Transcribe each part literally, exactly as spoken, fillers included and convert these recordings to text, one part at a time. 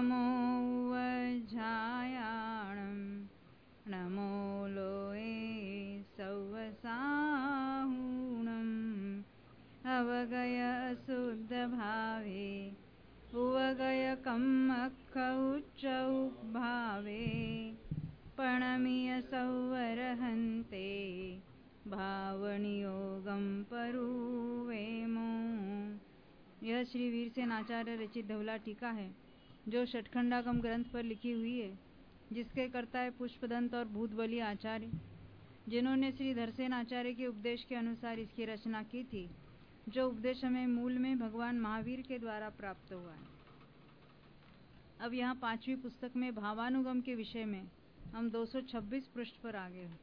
नमो वज्रायाणं नमो लोये सौवसाहुणम् अवगय शुद्ध भावे उवगय कम अख उच्च भावे प्रणमीय सौवरहन्ते भावनियोगम परुवेमो। यह श्री वीरसेन आचार्य रचित धवला टीका है जो षटखंडागम ग्रंथ पर लिखी हुई है, जिसके कर्ता है पुष्पदंत और भूतबली आचार्य, जिन्होंने श्री धरसेन आचार्य के उपदेश के अनुसार इसकी रचना की थी, जो उपदेश हमें मूल में भगवान महावीर के द्वारा प्राप्त हुआ है। अब यहाँ पांचवी पुस्तक में भावानुगम के विषय में हम दो सौ छब्बीस पृष्ठ पर आ गए हैं।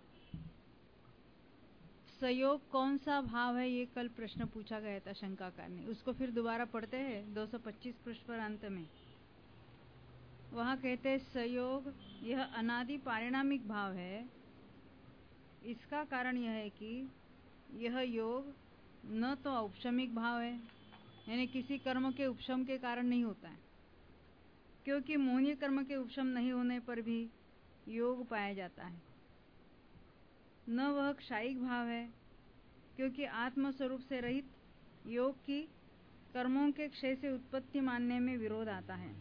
संयोग कौन सा भाव है, ये कल प्रश्न पूछा गया था शंकाकार ने, उसको फिर दोबारा पढ़ते हैं दो सौ पच्चीस पृष्ठ पर अंत में। वहां कहते हैं संयोग यह अनादि पारिणामिक भाव है। इसका कारण यह है कि यह योग न तो औपशमिक भाव है, यानी किसी कर्म के उपशम के कारण नहीं होता है, क्योंकि मोहनीय कर्म के उपशम नहीं होने पर भी योग पाया जाता है। न वह क्षायिक भाव है, क्योंकि आत्म स्वरूप से रहित योग की कर्मों के क्षय से उत्पत्ति मानने में विरोध आता है।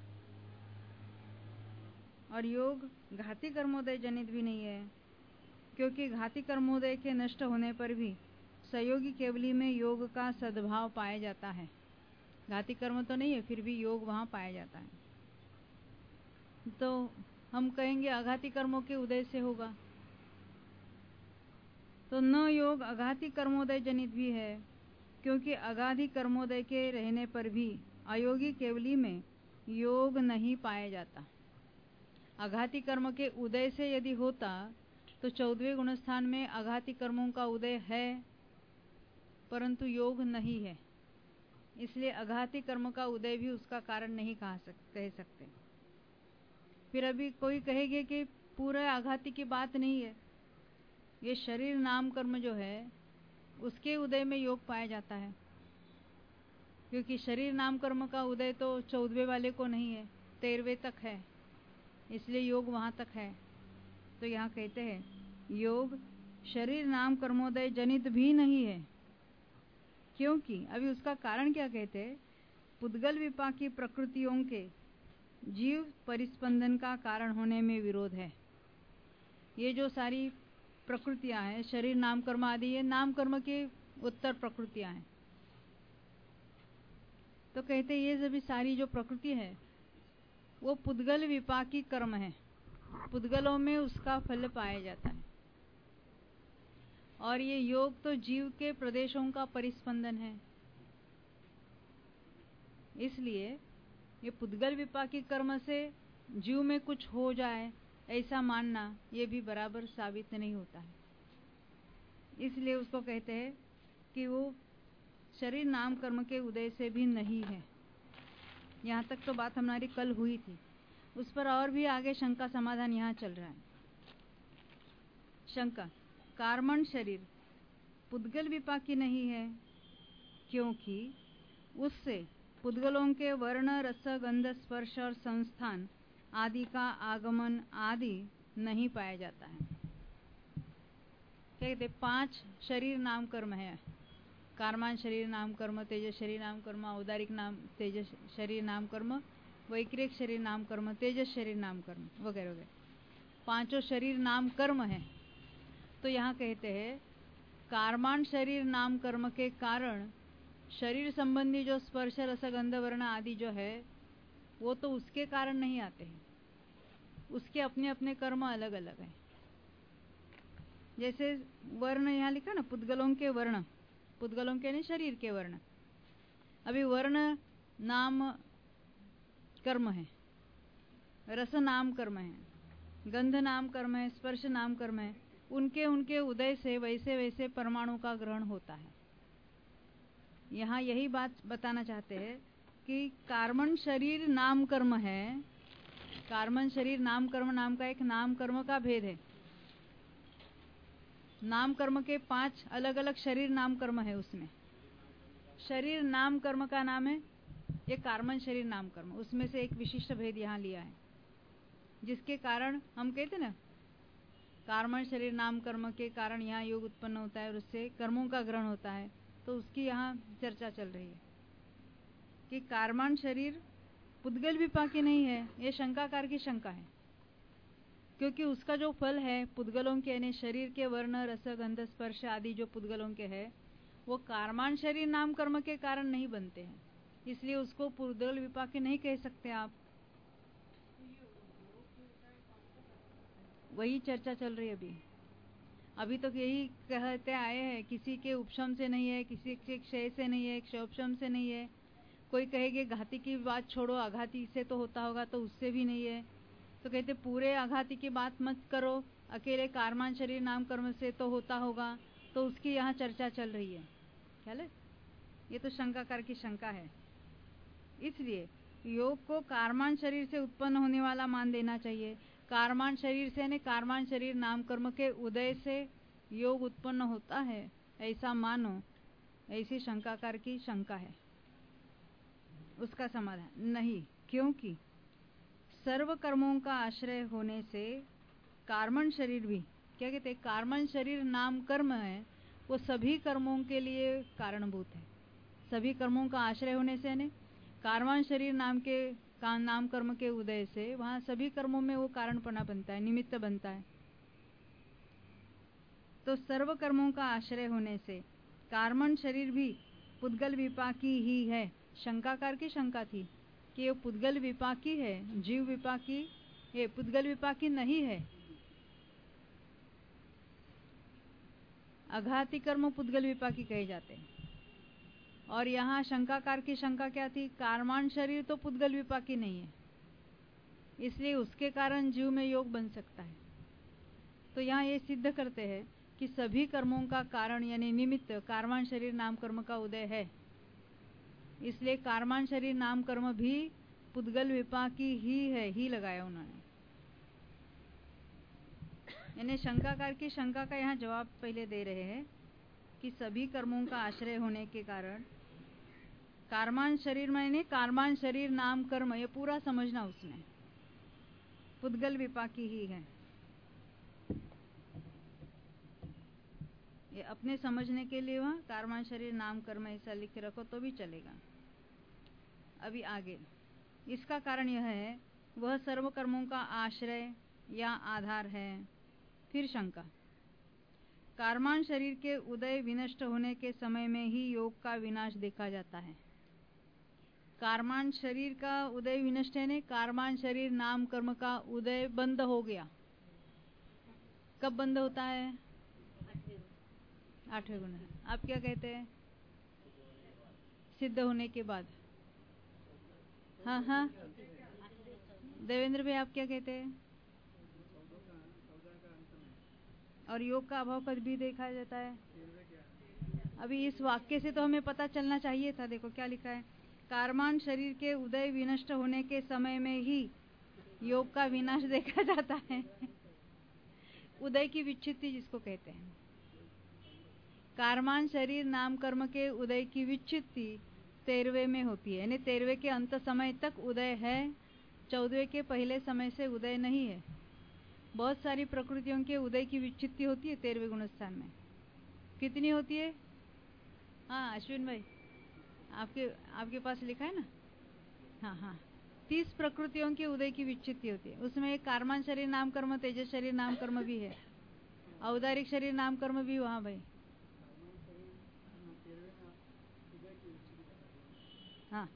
और योग घाती कर्मोदय जनित भी नहीं है, क्योंकि घाती कर्मोदय के नष्ट होने पर भी संयोगी केवली में योग का सद्भाव पाया जाता है। घाती कर्म तो नहीं है, फिर भी योग वहां पाया जाता है। तो हम कहेंगे अघाती कर्मों के उदय से होगा, तो न योग अघाती कर्मोदय जनित भी है, क्योंकि अगाधी कर्मोदय के रहने पर भी अयोगी केवली में योग नहीं पाया जाता। अघाती कर्म के उदय से यदि होता तो चौदहवें गुणस्थान में अघाती कर्मों का उदय है, परंतु योग नहीं है, इसलिए अघाती कर्म का उदय भी उसका कारण नहीं कह सकते कह सकते। फिर अभी कोई कहेगा कि पूरा आघाती की बात नहीं है, ये शरीर नाम कर्म जो है उसके उदय में योग पाया जाता है, क्योंकि शरीर नाम कर्म का उदय तो चौदहवें वाले को नहीं है, तेरहवें तक है, इसलिए योग वहां तक है। तो यहाँ कहते हैं योग शरीर नाम कर्मोदय जनित भी नहीं है, क्योंकि अभी उसका कारण क्या कहते हैं, पुद्गल विपाकी प्रकृतियों के जीव परिस्पंदन का कारण होने में विरोध है। ये जो सारी प्रकृतियां हैं, शरीर नाम कर्म आदि, ये नाम कर्म के उत्तर प्रकृतियां हैं। तो कहते हैं ये सभी सारी जो प्रकृति है वो पुद्गल विपाकी कर्म है, पुद्गलों में उसका फल पाया जाता है। और ये योग तो जीव के प्रदेशों का परिस्पंदन है, इसलिए ये पुद्गल विपाकी कर्म से जीव में कुछ हो जाए ऐसा मानना ये भी बराबर साबित नहीं होता है। इसलिए उसको कहते हैं कि वो शरीर नाम कर्म के उदय से भी नहीं है। यहाँ तक तो बात हमारी कल हुई थी, उस पर और भी आगे शंका समाधान यहाँ चल रहा है। शंका, कार्मण शरीर पुद्गल विपाकी नहीं है, क्योंकि उससे पुद्गलों के वर्ण रस गंध स्पर्श और संस्थान आदि का आगमन आदि नहीं पाया जाता है। कहते पांच शरीर नाम कर्म है, कार्मान शरीर नाम कर्म, तेजस शरीर नाम कर्म, औदारिक नाम तेजस शरीर नाम कर्म, वैक्रिक शरीर नाम कर्म, तेजस शरीर नाम कर्म वगैरह वगैरह, पांचों शरीर नाम कर्म है। तो यहाँ कहते हैं कार्मान शरीर नाम कर्म के कारण शरीर संबंधी जो स्पर्श रस गंध वर्ण आदि जो है वो तो उसके कारण नहीं आते हैं, उसके अपने अपने कर्म अलग अलग हैं। जैसे वर्ण यहाँ लिखा ना, पुद्गलों के वर्ण, पुद्गलों के नहीं शरीर के वर्ण। अभी वर्ण नाम कर्म है, रस नाम कर्म है, गंध नाम कर्म है, स्पर्श नाम कर्म है, उनके उनके उदय से वैसे वैसे परमाणु का ग्रहण होता है। यहाँ यही बात बताना चाहते हैं कि कार्मण शरीर नाम कर्म है, कार्मण शरीर नाम कर्म नाम का एक नाम कर्म का भेद है। नाम कर्म के पांच अलग अलग शरीर नाम कर्म है, उसमें शरीर नाम कर्म का नाम है ये कार्मन शरीर नाम कर्म, उसमें से एक विशिष्ट भेद यहाँ लिया है, जिसके कारण हम कहते ना कार्मन शरीर नाम कर्म के कारण यहाँ योग उत्पन्न होता है और उससे कर्मों का ग्रहण होता है। तो उसकी यहाँ चर्चा चल रही है कि कार्मन शरीर पुद्गल विपाकी नहीं है। ये शंकाकार की शंका है, क्योंकि उसका जो फल है पुद्गलों के यानी शरीर के वर्ण रस गंध स्पर्श आदि जो पुद्गलों के है वो कार्मन शरीर नाम कर्म के कारण नहीं बनते हैं, इसलिए उसको पुद्गल विपाकी नहीं कह सकते आप। वही चर्चा चल रही है अभी अभी तक तो यही कहते आए हैं, किसी के उपशम से नहीं है, किसी के क्षय से नहीं है, क्षयोपशम से नहीं है। कोई कहेगे घाती की बात छोड़ो, आघाती से तो होता होगा, तो उससे भी नहीं है। तो कहते पूरे आघाती की बात मत करो, अकेले कार्मन शरीर नाम कर्म से तो होता होगा। तो उसकी यहाँ चर्चा चल रही है। ख्याल है? ये तो शंकाकार की शंका है। इसलिए योग को कार्मन शरीर से उत्पन्न होने वाला मान देना चाहिए। कार्मन शरीर से यानी कार्मन शरीर नाम कर्म के उदय से योग उत्पन्न होता है, ऐसा मानो, ऐसी शंकाकार की शंका है। उसका समाधान नहीं, क्योंकि सर्व कर्मों का आश्रय होने से कार्मन शरीर भी, क्या कहते हैं, कार्मन शरीर नाम कर्म है, वो सभी कर्मों के लिए कारणभूत है। सभी कर्मों का आश्रय होने से यानी कार्मन शरीर नाम के का नाम कर्म के उदय से वहां सभी कर्मों में वो कारणपना बनता है, निमित्त बनता है। तो सर्व कर्मों का आश्रय होने से कार्मन शरीर भी पुद्गल विपाकी ही है। शंकाकार की शंका थी कि ये पुद्गल विपाकी है, जीव विपाकी, ये पुद्गल विपाकी नहीं है। अघाती कर्म पुद्गल विपाकी कहे जाते हैं। और यहाँ शंकाकार की शंका क्या थी, कार्मन शरीर तो पुद्गल विपाकी नहीं है, इसलिए उसके कारण जीव में योग बन सकता है। तो यहाँ ये सिद्ध करते हैं कि सभी कर्मों का कारण यानी निमित्त कार्मन शरीर नाम कर्म का उदय है, इसलिए कार्मन शरीर नाम कर्म भी पुद्गल विपाकी ही है, ही लगाया उन्होंने। यानी शंकाकार की शंका का यहाँ जवाब पहले दे रहे हैं कि सभी कर्मों का आश्रय होने के कारण कार्मन शरीर में कार्मन शरीर नाम कर्म, ये पूरा समझना उसमें पुद्गल विपाकी ही है। ये अपने समझने के लिए वहाँ कार्मन शरीर नाम कर्म ऐसा लिख के रखो तो भी चलेगा। अभी आगे इसका कारण यह है वह सर्व कर्मों का आश्रय या आधार है। फिर शंका, कार्मन शरीर के उदय विनष्ट होने के समय में ही योग का विनाश देखा जाता है। कार्मन शरीर का उदय विनष्ट है, कार्मन शरीर नाम कर्म का उदय बंद हो गया। कब बंद होता है? आठवें गुण। आप क्या कहते हैं? सिद्ध होने के बाद। हाँ हाँ देवेंद्र भाई, आप क्या कहते हैं? और योग का अभाव कब भी देखा जाता है? अभी इस वाक्य से तो हमें पता चलना चाहिए था। देखो क्या लिखा है, कार्मन शरीर के उदय विनष्ट होने के समय में ही योग का विनाश देखा जाता है। उदय की विच्छित्ति जिसको कहते हैं, कार्मन शरीर नाम कर्म के उदय की विच्छित्ति तेरहवें में होती है, यानी तेरहवें के अंत समय तक उदय है, चौदहवें के पहले समय से उदय नहीं है। बहुत सारी प्रकृतियों के उदय की विच्छित्ति होती है तेरहवें गुणस्थान में। कितनी होती है? हाँ अश्विन भाई, आपके आपके पास लिखा है ना? हाँ हाँ तीस प्रकृतियों के उदय की विच्छित्ति होती है। उसमें एक कार्मन शरीर नाम कर्म, तेजस शरीर नाम कर्म भी है, औदारिक शरीर नाम कर्म भी वहाँ भाई। हाँ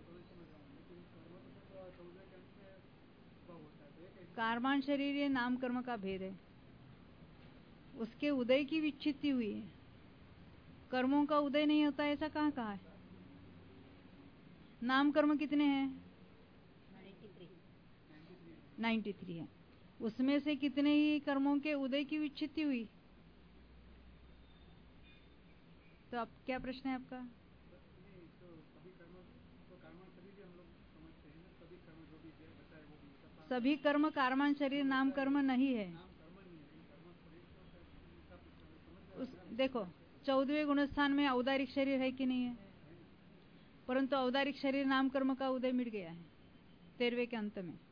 कार्मन शरीर ये नाम कर्म का भेद है, उसके उदय की विच्छित्ति हुई है। कर्मों का उदय नहीं होता ऐसा कहाँ कहा है? नाम कर्म कितने हैं? तिरानवे है। उसमें से कितने ही कर्मों के उदय की विच्छित्ति हुई? तो अब क्या प्रश्न है आपका? सभी कर्म कार्मन शरीर नाम कर्म नहीं है। उस देखो चौदहवें गुणस्थान में औदारिक शरीर है कि नहीं है? परंतु औदारिक शरीर नाम कर्म का उदय मिट गया है तेरहवें के अंत में।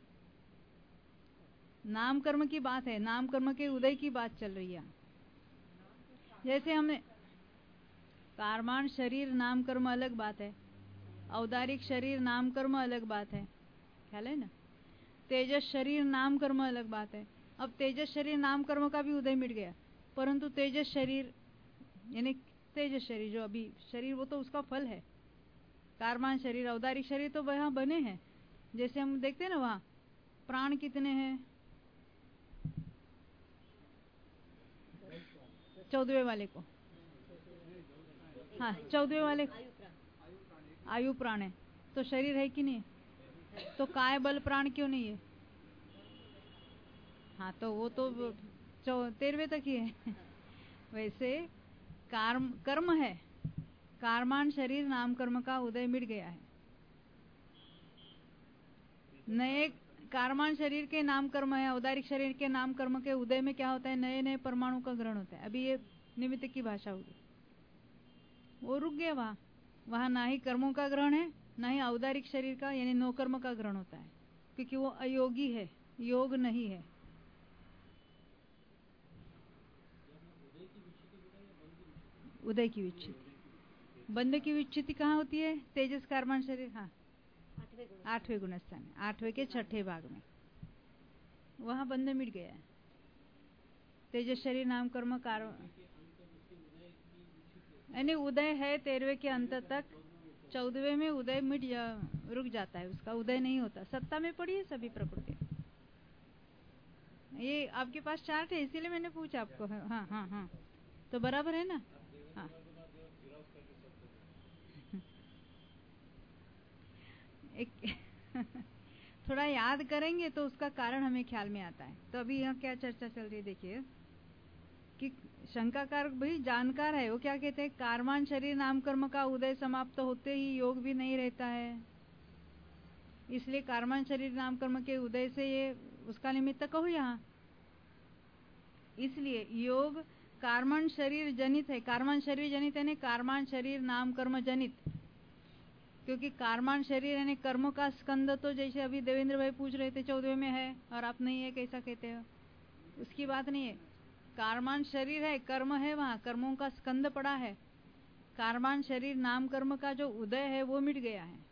नाम कर्म की बात है, नाम कर्म के उदय की बात चल रही है। जैसे हमने कारमान शरीर नाम कर्म अलग बात है, औदारिक शरीर नाम कर्म अलग बात है, ख्याल है ना। तेजस शरीर नाम कर्म अलग बात है। अब तेजस शरीर नाम कर्म का भी उदय मिट गया, परंतु तेजस शरीर यानी तेजस शरीर जो अभी शरीर वो तो उसका फल है। कारमान शरीर औदारिक शरीर तो वहां बने हैं। जैसे हम देखते हैं ना वहां प्राण कितने हैं, चौदहवें वाले को, हाँ चौदहवें वाले आयु प्राण है, तो शरीर है कि नहीं? तो काय बल प्राण क्यों नहीं है? हाँ तो वो तो तेरहवें तक ही है। वैसे कर्म कर्म है, कारमान शरीर नाम कर्म का उदय मिट गया है। नए कारमान शरीर के नाम कर्म है, औदारिक शरीर के नाम कर्म के उदय में क्या होता है? नए नए परमाणु का ग्रहण होता है। अभी ये निमित्त की भाषा होगी, वो रुक गया वहां। वहां ना ही कर्मों का ग्रहण है, ना ही औदारिक शरीर का यानी नो कर्म का ग्रहण होता है, क्योंकि वो अयोगी है, योग नहीं है। उदय की विच्छित्ति, बंध की विच्छित्ति कहाँ होती है? तेजस कारमान शरीर, हाँ आठवें गुणस्थान, आठवें के छठे भाग में वहां बंध मिट गया है। तेजस शरीर नाम कर्म कार यानी उदय है तेरहवें के अंत तक, चौदहवें में उदय मिट जा, रुक जाता है, उसका उदय नहीं होता। सत्ता में पड़ी है सभी प्रकृति। ये आपके पास चार्ट है इसीलिए मैंने पूछा आपको। हाँ हाँ हाँ तो बराबर है ना। हाँ एक थोड़ा याद करेंगे तो उसका कारण हमें ख्याल में आता है। तो अभी यहाँ क्या चर्चा चल रही है देखिए कि शंकाकार भाई जानकार है, वो क्या कहते हैं? कारमान शरीर नाम कर्म का उदय समाप्त होते ही योग भी नहीं रहता है, इसलिए कारमान शरीर नाम कर्म के उदय से ये उसका निमित्त कहो यहाँ। इसलिए योग कारमान शरीर जनित है। कारमान शरीर जनित है, कारमान शरीर नाम कर्म जनित, क्योंकि कारमान शरीर यानी कर्म का स्कंद, तो जैसे अभी देवेंद्र भाई पूछ रहे थे चौदहवें में है और आप नहीं है, कैसा कहते हो? उसकी बात नहीं है। कारमान शरीर है, कर्म है, वहां कर्मों का स्कंद पड़ा है। कारमान शरीर नाम कर्म का जो उदय है वो मिट गया है।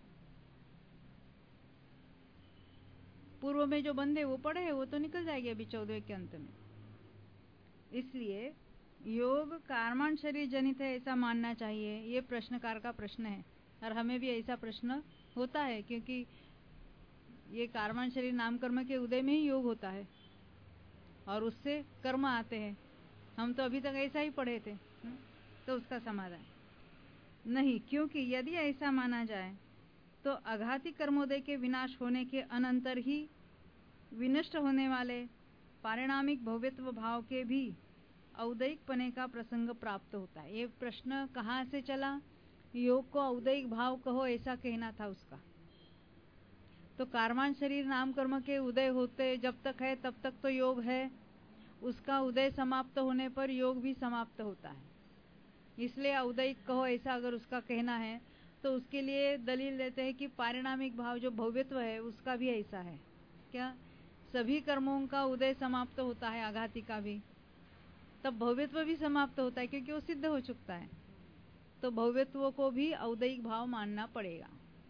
पूर्व में जो बंधे वो पड़े हैं वो तो निकल जाएंगे अभी चौदहवें के अंत में। इसलिए योग कारमान शरीर जनित है ऐसा मानना चाहिए, ये प्रश्नकार का प्रश्न है। और हमें भी ऐसा प्रश्न होता है, क्योंकि ये कारमान शरीर नाम कर्म के उदय में ही योग होता है और उससे कर्म आते हैं। हम तो अभी तक ऐसा ही पढ़े थे। तो उसका समाधान नहीं, क्योंकि यदि ऐसा माना जाए तो अघाती कर्मोदय के विनाश होने के अनंतर ही विनष्ट होने वाले पारिणामिक भव्यत्व भाव के भी औदयिक पने का प्रसंग प्राप्त होता है। ये प्रश्न कहाँ से चला? योग को औदयिक भाव कहो ऐसा कहना था उसका। तो कारमान शरीर नाम कर्म के उदय होते जब तक है तब तक तो योग है, उसका उदय समाप्त होने पर योग भी समाप्त होता है, इसलिए औदयिक कहो ऐसा अगर उसका कहना है तो उसके लिए दलील देते हैं कि पारिणामिक भाव जो भव्यत्व है उसका भी ऐसा है। क्या सभी कर्मों का उदय समाप्त होता है, आघाती का भी, तब भव्यत्व भी समाप्त होता है क्योंकि वो सिद्ध हो चुकता है। तो भव्यत्व को भी औदयिक भाव मानना पड़ेगा।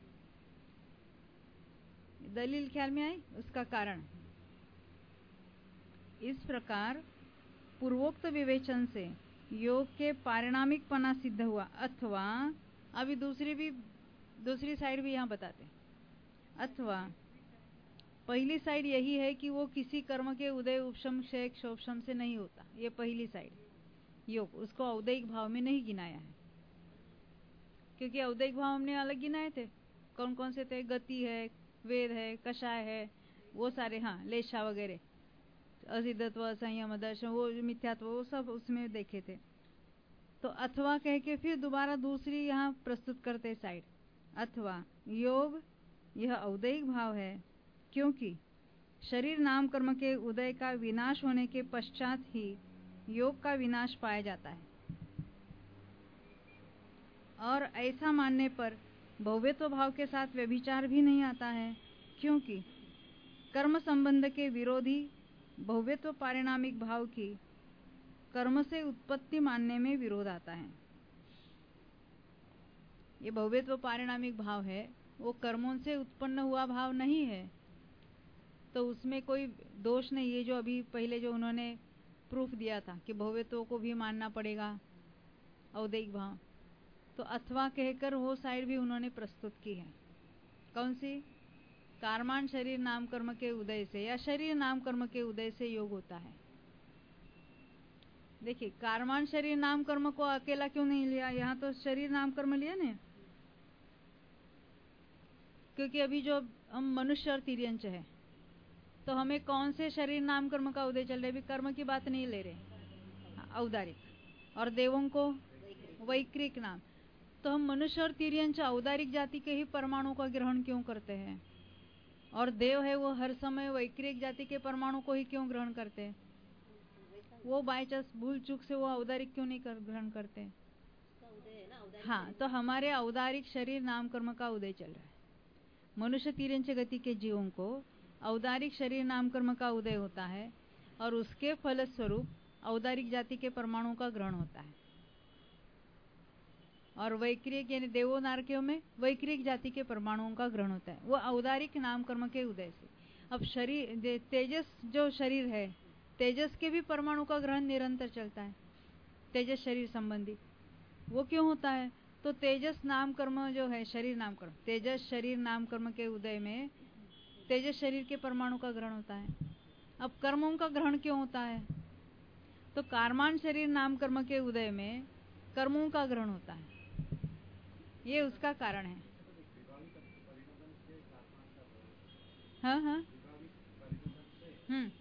दलील ख्याल में आई? उसका कारण इस प्रकार पूर्वोक्त विवेचन से योग के पारिणामिक पना सिद्ध हुआ, अथवा अभी दूसरी भी दूसरी साइड भी यहाँ बताते, अथवा पहली साइड यही है कि वो किसी कर्म के उदय उपशम क्षय क्षोभशम से नहीं होता। ये पहली साइड योग, उसको औदयिक भाव में नहीं गिनाया है, क्योंकि औदयिक भाव हमने अलग गिनाए थे। कौन कौन से थे? गति है, वेद है, कषाय है, वो सारे, हाँ लेशा वगैरह, असिद्धत्व, असंयम, दर्शन, वो मिथ्यात्व, वो सब उसमें देखे थे। तो अथवा कह के फिर दोबारा दूसरी यहाँ प्रस्तुत करते साइड, अथवा योग यह औदयिक भाव है क्योंकि शरीर नाम कर्म के उदय का विनाश होने के पश्चात ही योग का विनाश पाया जाता है। और ऐसा मानने पर भव्यत्व भाव के साथ व्यभिचार भी नहीं आता है, क्योंकि कर्म संबंध के विरोधी भव्यत्व पारिणामिक भाव की कर्म से उत्पत्ति मानने में विरोध आता है। ये भव्यत्व पारिणामिक भाव है, वो कर्मों से उत्पन्न हुआ भाव नहीं है, तो उसमें कोई दोष नहीं है। जो अभी पहले जो उन्होंने प्रूफ दिया था कि भव्यत्व को भी मानना पड़ेगा औदैहिक भाव, तो अथवा कहकर वो साइड भी उन्होंने प्रस्तुत की है। कौन सी? कारमान शरीर नाम कर्म के उदय से या शरीर नाम कर्म के उदय से योग होता है। देखिए, कारमान शरीर नाम कर्म को अकेला क्यों नहीं लिया? यहाँ तो शरीर नाम कर्म लिया ना, क्योंकि अभी जो हम मनुष्य और तिर्यंच है, तो हमें कौन से शरीर नाम कर्म का उदय चल रहा है? अभी कर्म की बात नहीं ले रहे, औदारिक। और देवों को वैक्रिक नाम। तो हम मनुष्य और तिर्यंच औदारिक जाति के ही परमाणु का ग्रहण क्यों करते हैं? और देव है वो हर समय वैक्रिक जाति के परमाणु को ही क्यों ग्रहण करते हैं? वो बाय चांस भूल चूक से वो औदारिक क्यों नहीं कर, ग्रहण करते? हाँ, तो हमारे औदारिक शरीर नाम कर्म का उदय चल रहा है। मनुष्य तिर्यंच गति के जीवों को औदारिक शरीर नाम कर्म का उदय होता है, और उसके फलस्वरूप औदारिक जाति के परमाणु का ग्रहण होता है। और वैक्रिक यानी देवो नारकियों में वैक्रिक जाति के परमाणुओं का ग्रहण होता है, वो औदारिक नाम कर्म के उदय से। अब शरीर तेजस जो शरीर है, तेजस के भी परमाणु का ग्रहण निरंतर चलता है, तेजस शरीर संबंधी। वो क्यों होता है? तो तेजस नाम कर्म जो है, शरीर नाम कर्म, तेजस शरीर नाम कर्म के उदय में तेजस शरीर के परमाणु का ग्रहण होता है। अब कर्मों का ग्रहण क्यों होता है? तो कारमान शरीर नाम कर्म के उदय में कर्मों का ग्रहण होता है, ये उसका कारण है। हाँ हाँ हम्म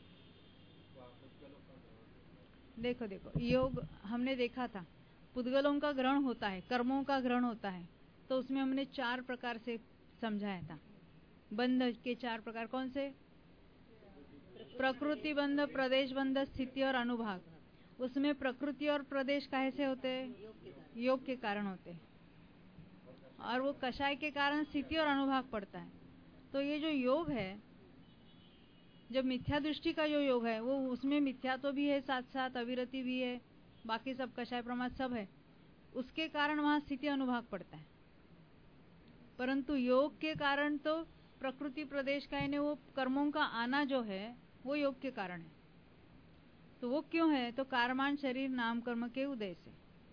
देखो देखो, योग हमने देखा था, पुद्गलों का ग्रहण होता है, कर्मों का ग्रहण होता है, तो उसमें हमने चार प्रकार से समझाया था। बंध के चार प्रकार कौन से? प्रकृति बंध, प्रदेश बंध, स्थिति और अनुभाग। उसमें प्रकृति और प्रदेश कैसे होते हैं? योग के कारण होते हैं, और वो कषाय के कारण स्थिति और अनुभाग पड़ता है। तो ये जो योग है, जब मिथ्या दृष्टि का जो योग है, वो उसमें मिथ्या तो भी है, साथ साथ अविरति भी है, बाकी सब कषाय प्रमाद सब है, उसके कारण वहां स्थिति अनुभाग पड़ता है। परंतु योग के कारण तो प्रकृति प्रदेश का यानी वो कर्मों का आना जो है, वो योग के कारण है। तो वो क्यों है? तो कारमान शरीर नाम कर्म के उदय से।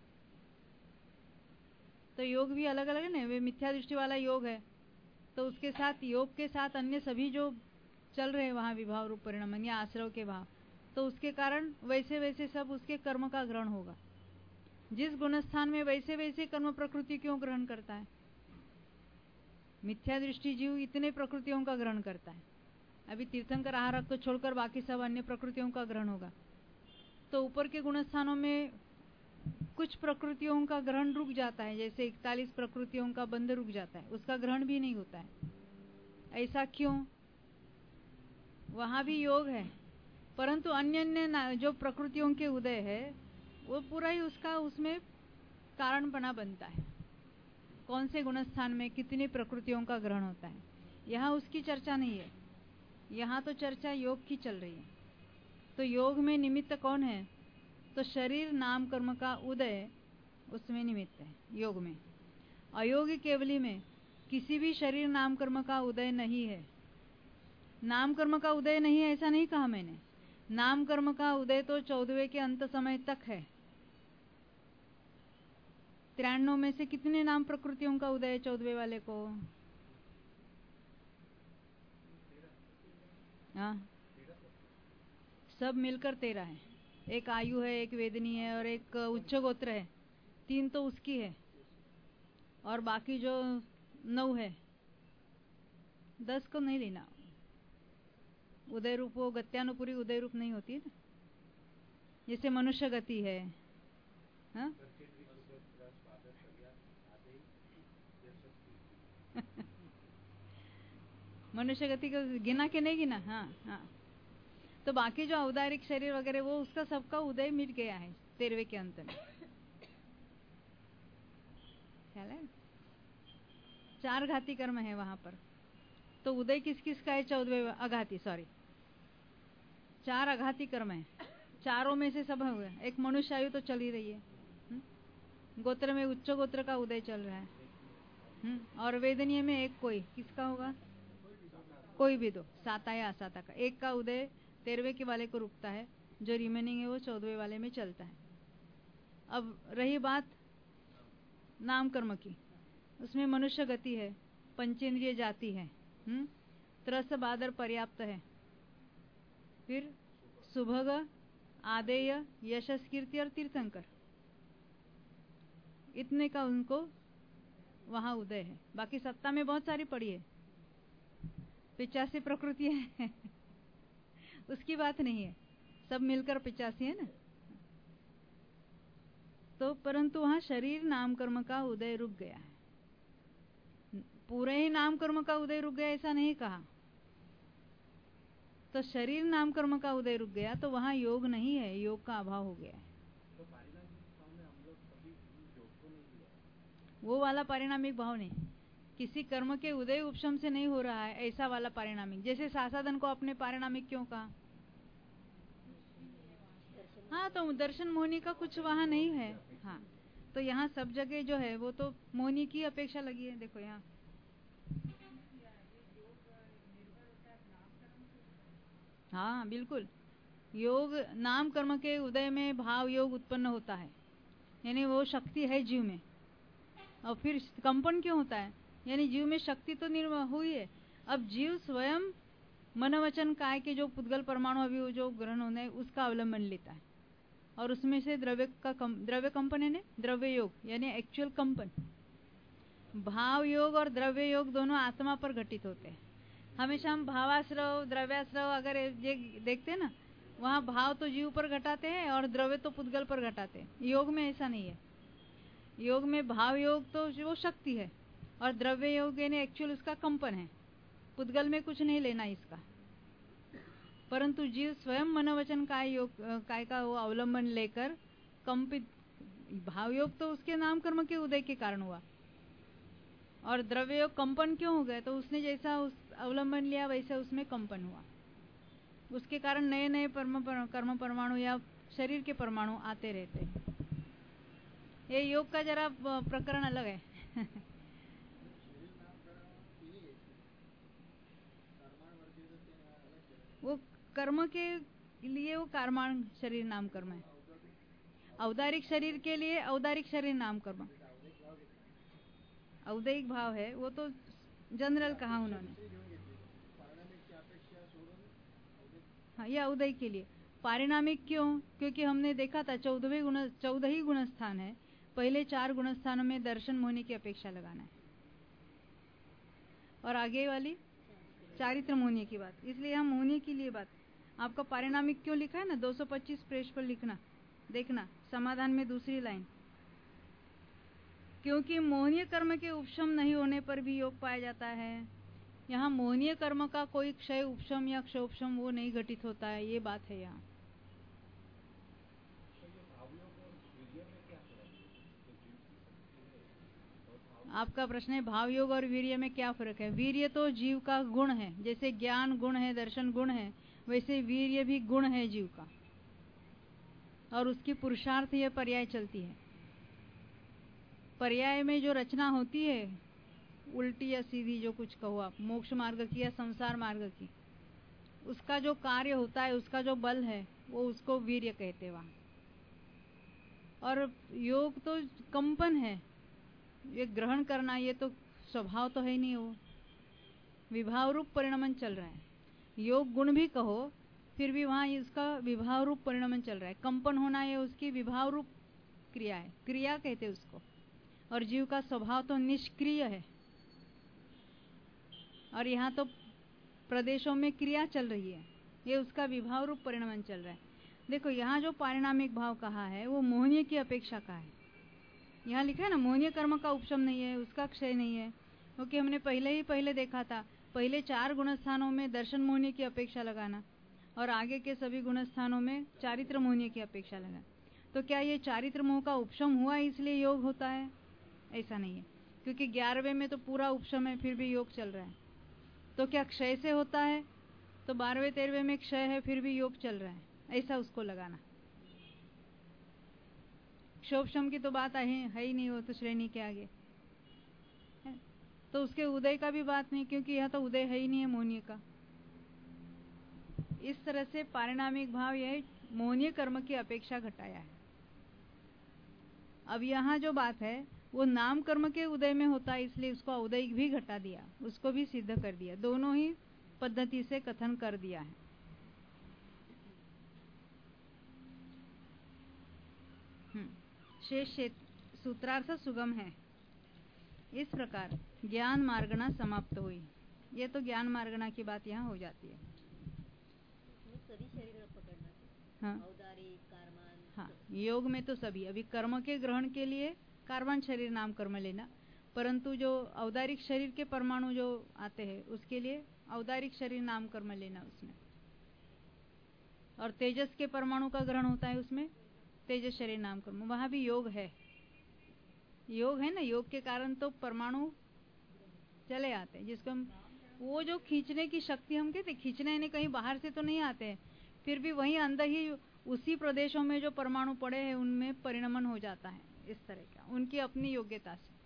तो योग भी अलग अलग है ना, वे मिथ्या दृष्टि वाला योग है, तो उसके साथ योग के साथ अन्य सभी जो चल रहे हैं वहां विभाव रूप परिणाम या आश्रव के भाव, तो उसके कारण वैसे वैसे सब उसके कर्म का ग्रहण होगा। जिस गुणस्थान में वैसे वैसे कर्म प्रकृति क्यों ग्रहण करता है? मिथ्या दृष्टि जीव इतने प्रकृतियों का ग्रहण करता है। अभी तीर्थंकर आहार को छोड़कर बाकी सब अन्य प्रकृतियों का ग्रहण होगा। तो ऊपर के गुणस्थानों में कुछ प्रकृतियों का ग्रहण रुक जाता है, जैसे इकतालीस प्रकृतियों का बंध रुक जाता है, उसका ग्रहण भी नहीं होता है। ऐसा क्यों? वहां भी योग है, परंतु अन्य अन्य जो प्रकृतियों के उदय है, वो पूरा ही उसका उसमें कारण बना बनता है। कौन से गुणस्थान में कितनी प्रकृतियों का ग्रहण होता है, यहाँ उसकी चर्चा नहीं है। यहाँ तो चर्चा योग की चल रही है। तो योग में निमित्त कौन है? तो शरीर नाम कर्म का उदय उसमें निमित्त है योग में। अयोगी केवली में किसी भी शरीर नाम कर्म का उदय नहीं है। नाम कर्म का उदय नहीं है ऐसा नहीं कहा मैंने, नाम कर्म का उदय तो चौदहवें के अंत समय तक है। तिरानवे में से कितने नाम प्रकृतियों का उदय है चौदहवें वाले को? हाँ, सब मिलकर तेरह है। एक आयु है, एक वेदनी है, और एक उच्च गोत्र है, तीन तो उसकी है, और बाकी जो नौ है, दस को नहीं लेना। उदय रूप वो गत्यानुपुरी उदय रूप नहीं होती है ना, जैसे मनुष्य गति है। हाँ? मनुष्य गति को गिना के नहीं गिना? हाँ हाँ। तो बाकी जो औदारिक शरीर वगैरह वो उसका सबका उदय मिट गया है तेरहवें के अंत में। ख्याल है? चार घाती कर्म है वहां पर। तो उदय किस किस का है? चौदहवें अघाती, सॉरी चार अघाती कर्म है, चारों में से सब हुए। एक मनुष्य आयु तो चल ही रही है, गोत्र में उच्च गोत्र का उदय चल रहा है, हुँ? और वेदनीय में एक कोई किसका होगा? कोई भी दो, साता या असाता का। एक का उदय तेरहवें के वाले को रुकता है, जो रिमेनिंग है वो चौदहवें वाले में चलता है। अब रही बात नाम कर्म की, उसमें मनुष्य गति है, पंचेंद्रिय जाति है, हुँ? त्रस बादर पर्याप्त है, फिर सुभग, आदेय, यशस, कीर्ति और तीर्थंकर, इतने का उनको वहां उदय है। बाकी सत्ता में बहुत सारी पड़ी है, पिचासी प्रकृति है उसकी बात नहीं है, सब मिलकर पिचासी है ना। तो परंतु वहां शरीर नाम कर्म का उदय रुक गया है। पूरे ही नाम कर्म का उदय रुक गया ऐसा नहीं कहा। तो शरीर नाम कर्म का उदय रुक गया तो वहां योग नहीं है, योग का अभाव हो गया है। वो वाला पारिणामिक भाव नहीं, किसी कर्म के उदय उपशम से नहीं हो रहा है, ऐसा वाला पारिणामिक। जैसे सासादन को अपने पारिणामिक क्यों कहा? हाँ, तो दर्शन मोहनी का कुछ वहां नहीं है। हाँ, तो यहाँ सब जगह जो है वो तो मोहनी की अपेक्षा लगी है। देखो यहाँ हाँ बिल्कुल, योग नाम कर्म के उदय में भाव योग उत्पन्न होता है, यानी वो शक्ति है जीव में। और फिर कंपन क्यों होता है? यानी जीव में शक्ति तो निर्माण हुई है। अब जीव स्वयं मनोवचन काय के जो पुद्गल परमाणु अभी जो ग्रहण होने है उसका अवलंबन लेता है, और उसमें से द्रव्य का कम, द्रव्य कंपन है ना, द्रव्य योग यानी एक्चुअल कंपन। भाव योग और द्रव्य योग दोनों आत्मा पर घटित होते हैं। हमेशा हम भावाश्रव द्रव्याश्रव अगर ये देखते हैं ना, वहाँ भाव तो जीव पर घटाते हैं और द्रव्य तो पुद्गल पर घटाते हैं। योग में ऐसा नहीं है। योग में भाव योग तो वो शक्ति है और द्रव्य योग यानी एक्चुअल उसका कंपन है। पुद्गल में कुछ नहीं लेना इसका, परंतु जीव स्वयं मनोवचन काय योग काय का वो अवलंबन लेकर कंपित। भाव योग तो उसके नाम कर्म के उदय के कारण हुआ, और द्रव्य योग कंपन क्यों हो गए? तो उसने जैसा उस अवलंबन लिया वैसे उसमें कंपन हुआ, उसके कारण नए नए कर्म परमाणु या शरीर के परमाणु आते रहते हैं। ये योग का जरा प्रकरण अलग है वो कर्म के लिए वो कर्माण शरीर नाम कर्म है। औदारिक शरीर के लिए औदारिक शरीर नाम कर्म, औदैहिक भाव है वो तो जनरल कहा उन्होंने। हाँ, ये औदैहिक के लिए। पारिणामिक क्यों? क्योंकि हमने देखा था चौदहवें गुण चौदह ही गुण स्थान है, पहले चार गुण स्थानों में दर्शन मोहनी की अपेक्षा लगाना है, और आगे वाली चारित्र मोहनी की बात। इसलिए हम मोहनी के लिए बात। आपका पारिणामिक क्यों लिखा है ना, दो सौ पच्चीस पेज पर लिखना, देखना समाधान में दूसरी लाइन। क्योंकि मोहनीय कर्म के उपशम नहीं होने पर भी योग पाया जाता है। यहाँ मोहनीय कर्म का कोई क्षय उपशम या क्षोपशम वो नहीं घटित होता है, ये बात है यहाँ। आपका प्रश्न है भाव योग और वीर्य में क्या फर्क है? वीर्य तो जीव का गुण है, जैसे ज्ञान गुण है, दर्शन गुण है, वैसे वीर्य भी गुण है जीव का, और उसकी पुरुषार्थ ये पर्याय चलती है। पर्याय में जो रचना होती है उल्टी या सीधी, जो कुछ कहो आप, मोक्ष मार्ग की या संसार मार्ग की, उसका जो कार्य होता है, उसका जो बल है, वो उसको वीर्य कहते हैं वहां। और योग तो कंपन है, ये ग्रहण करना, ये तो स्वभाव तो है नहीं, वो विभाव रूप परिणमन चल रहा है। योग गुण भी कहो फिर भी वहां इसका विभाव रूप परिणमन चल रहा है। कंपन होना ये उसकी विभाव रूप क्रिया है, क्रिया कहते उसको। और जीव का स्वभाव तो निष्क्रिय है, और यहाँ तो प्रदेशों में क्रिया चल रही है, ये उसका विभाव रूप परिणमन चल रहा है। देखो यहाँ जो पारिणामिक भाव कहा है वो मोहनीय की अपेक्षा का है। यहाँ लिखा है ना, मोहनीय कर्म का उपशम नहीं है, उसका क्षय नहीं है, क्योंकि हमने पहले ही पहले देखा था, पहले चार गुण स्थानों में दर्शन मोहनीय की अपेक्षा लगाना, और आगे के सभी गुण स्थानों में चारित्र मोहनीय की अपेक्षा लगाना। तो क्या ये चारित्र मोह का उपशम हुआ इसलिए योग होता है? ऐसा नहीं है। क्योंकि ग्यारहवें में तो पूरा उपशम है, फिर भी योग चल रहा है। तो क्या क्षय से होता है? तो बारहवें तेरहवें में क्षय है, फिर भी योग चल रहा है, ऐसा उसको लगाना। क्षोभशम की तो बात है ही नहीं, हो तो श्रेणी के आगे है। तो उसके उदय का भी बात नहीं, क्योंकि यह तो उदय है ही नहीं है मोहनीय का। इस तरह से पारिणामिक भाव यह मोहनीय कर्म की अपेक्षा घटाया है। अब यहाँ जो बात है वो नाम कर्म के उदय में होता है, इसलिए उसको उदय भी घटा दिया, उसको भी सिद्ध कर दिया, दोनों ही पद्धति से कथन कर दिया है। शेष सूत्रार्थ सुगम है। इस प्रकार ज्ञान मार्गणा समाप्त हुई। ये तो ज्ञान मार्गणा की बात यहाँ हो जाती है। सभी शरीर पकड़ना, हाँ औदारिक, कार्मान, हाँ, योग में तो सभी। अभी कर्म के ग्रहण के लिए कार्बन शरीर नाम कर्म लेना, परंतु जो औदारिक शरीर के परमाणु जो आते हैं उसके लिए औदारिक शरीर नाम कर्म लेना उसमें। और तेजस के परमाणु का ग्रहण होता है उसमें तेजस शरीर नाम कर्म, वहां भी योग है। योग है ना, योग के कारण तो परमाणु चले आते हैं, जिसको हम वो जो खींचने की शक्ति हम कहते, खींचने यानी कहीं बाहर से तो नहीं आते हैं, फिर भी वहीं अंदर ही उसी प्रदेशों में जो परमाणु पड़े हैं उनमें परिणमन हो जाता है, इस तरह का उनकी अपनी योग्यता से।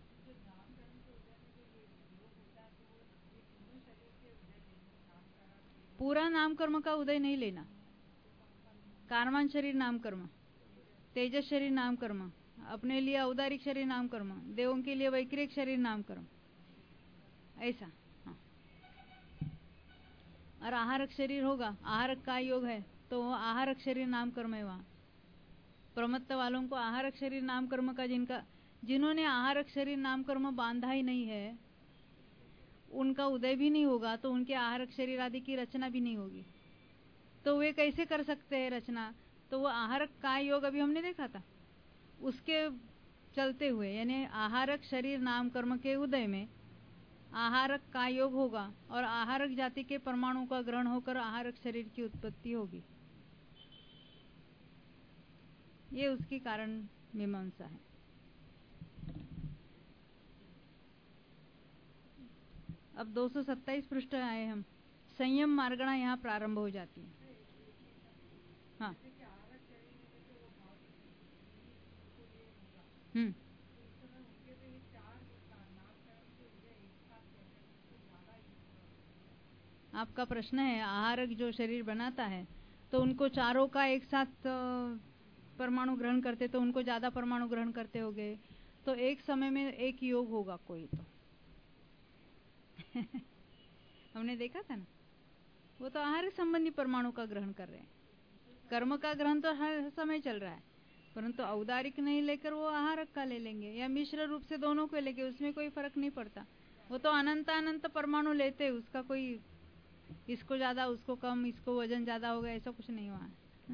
पूरा नाम कर्म का उदय नहीं लेना। कार्मान शरीर नाम कर्म, तेजस शरीर नाम कर्म, अपने लिए औदारिक शरीर नाम कर्म, देवों के लिए वैक्रिक शरीर नाम कर्म, ऐसा। हाँ। और आहारक शरीर होगा, आहारक का योग है तो आहारक शरीर नाम कर्म है। वहां प्रमत्त वालों को आहारक शरीर नाम कर्म का, जिनका जिन्होंने आहारक शरीर नाम कर्म बांधा ही नहीं है उनका उदय भी नहीं होगा, तो उनके आहारक शरीर आदि की रचना भी नहीं होगी। तो वे कैसे कर सकते हैं रचना? तो वो आहारक काय योग अभी हमने देखा था, उसके चलते हुए, यानी आहारक शरीर नाम कर्म के उदय में आहारक काय योग होगा और आहारक जाति के परमाणु का ग्रहण होकर आहारक शरीर की उत्पत्ति होगी। ये उसकी कारण मीमांसा है। अब दो सौ सत्ताईस पृष्ठ आए हम। संयम मार्गणा यहाँ प्रारंभ हो जाती है। हाँ हम्म आपका प्रश्न है, आहारक जो शरीर बनाता है तो उनको चारों का एक साथ परमाणु ग्रहण करते, तो उनको ज्यादा परमाणु ग्रहण करते हो गए, तो एक समय में एक योग होगा कोई तो हमने देखा था ना, वो तो आहार संबंधी परमाणु का ग्रहण कर रहे हैं। कर्म का ग्रहण तो हर समय चल रहा है, परंतु औदारिक नहीं लेकर वो आहारक का ले लेंगे या मिश्र रूप से दोनों को लेंगे, उसमें कोई फर्क नहीं पड़ता। वो तो अनंत अनंत परमाणु लेते, उसका कोई इसको ज्यादा उसको कम, इसको वजन ज्यादा होगा, ऐसा कुछ नहीं हुआ।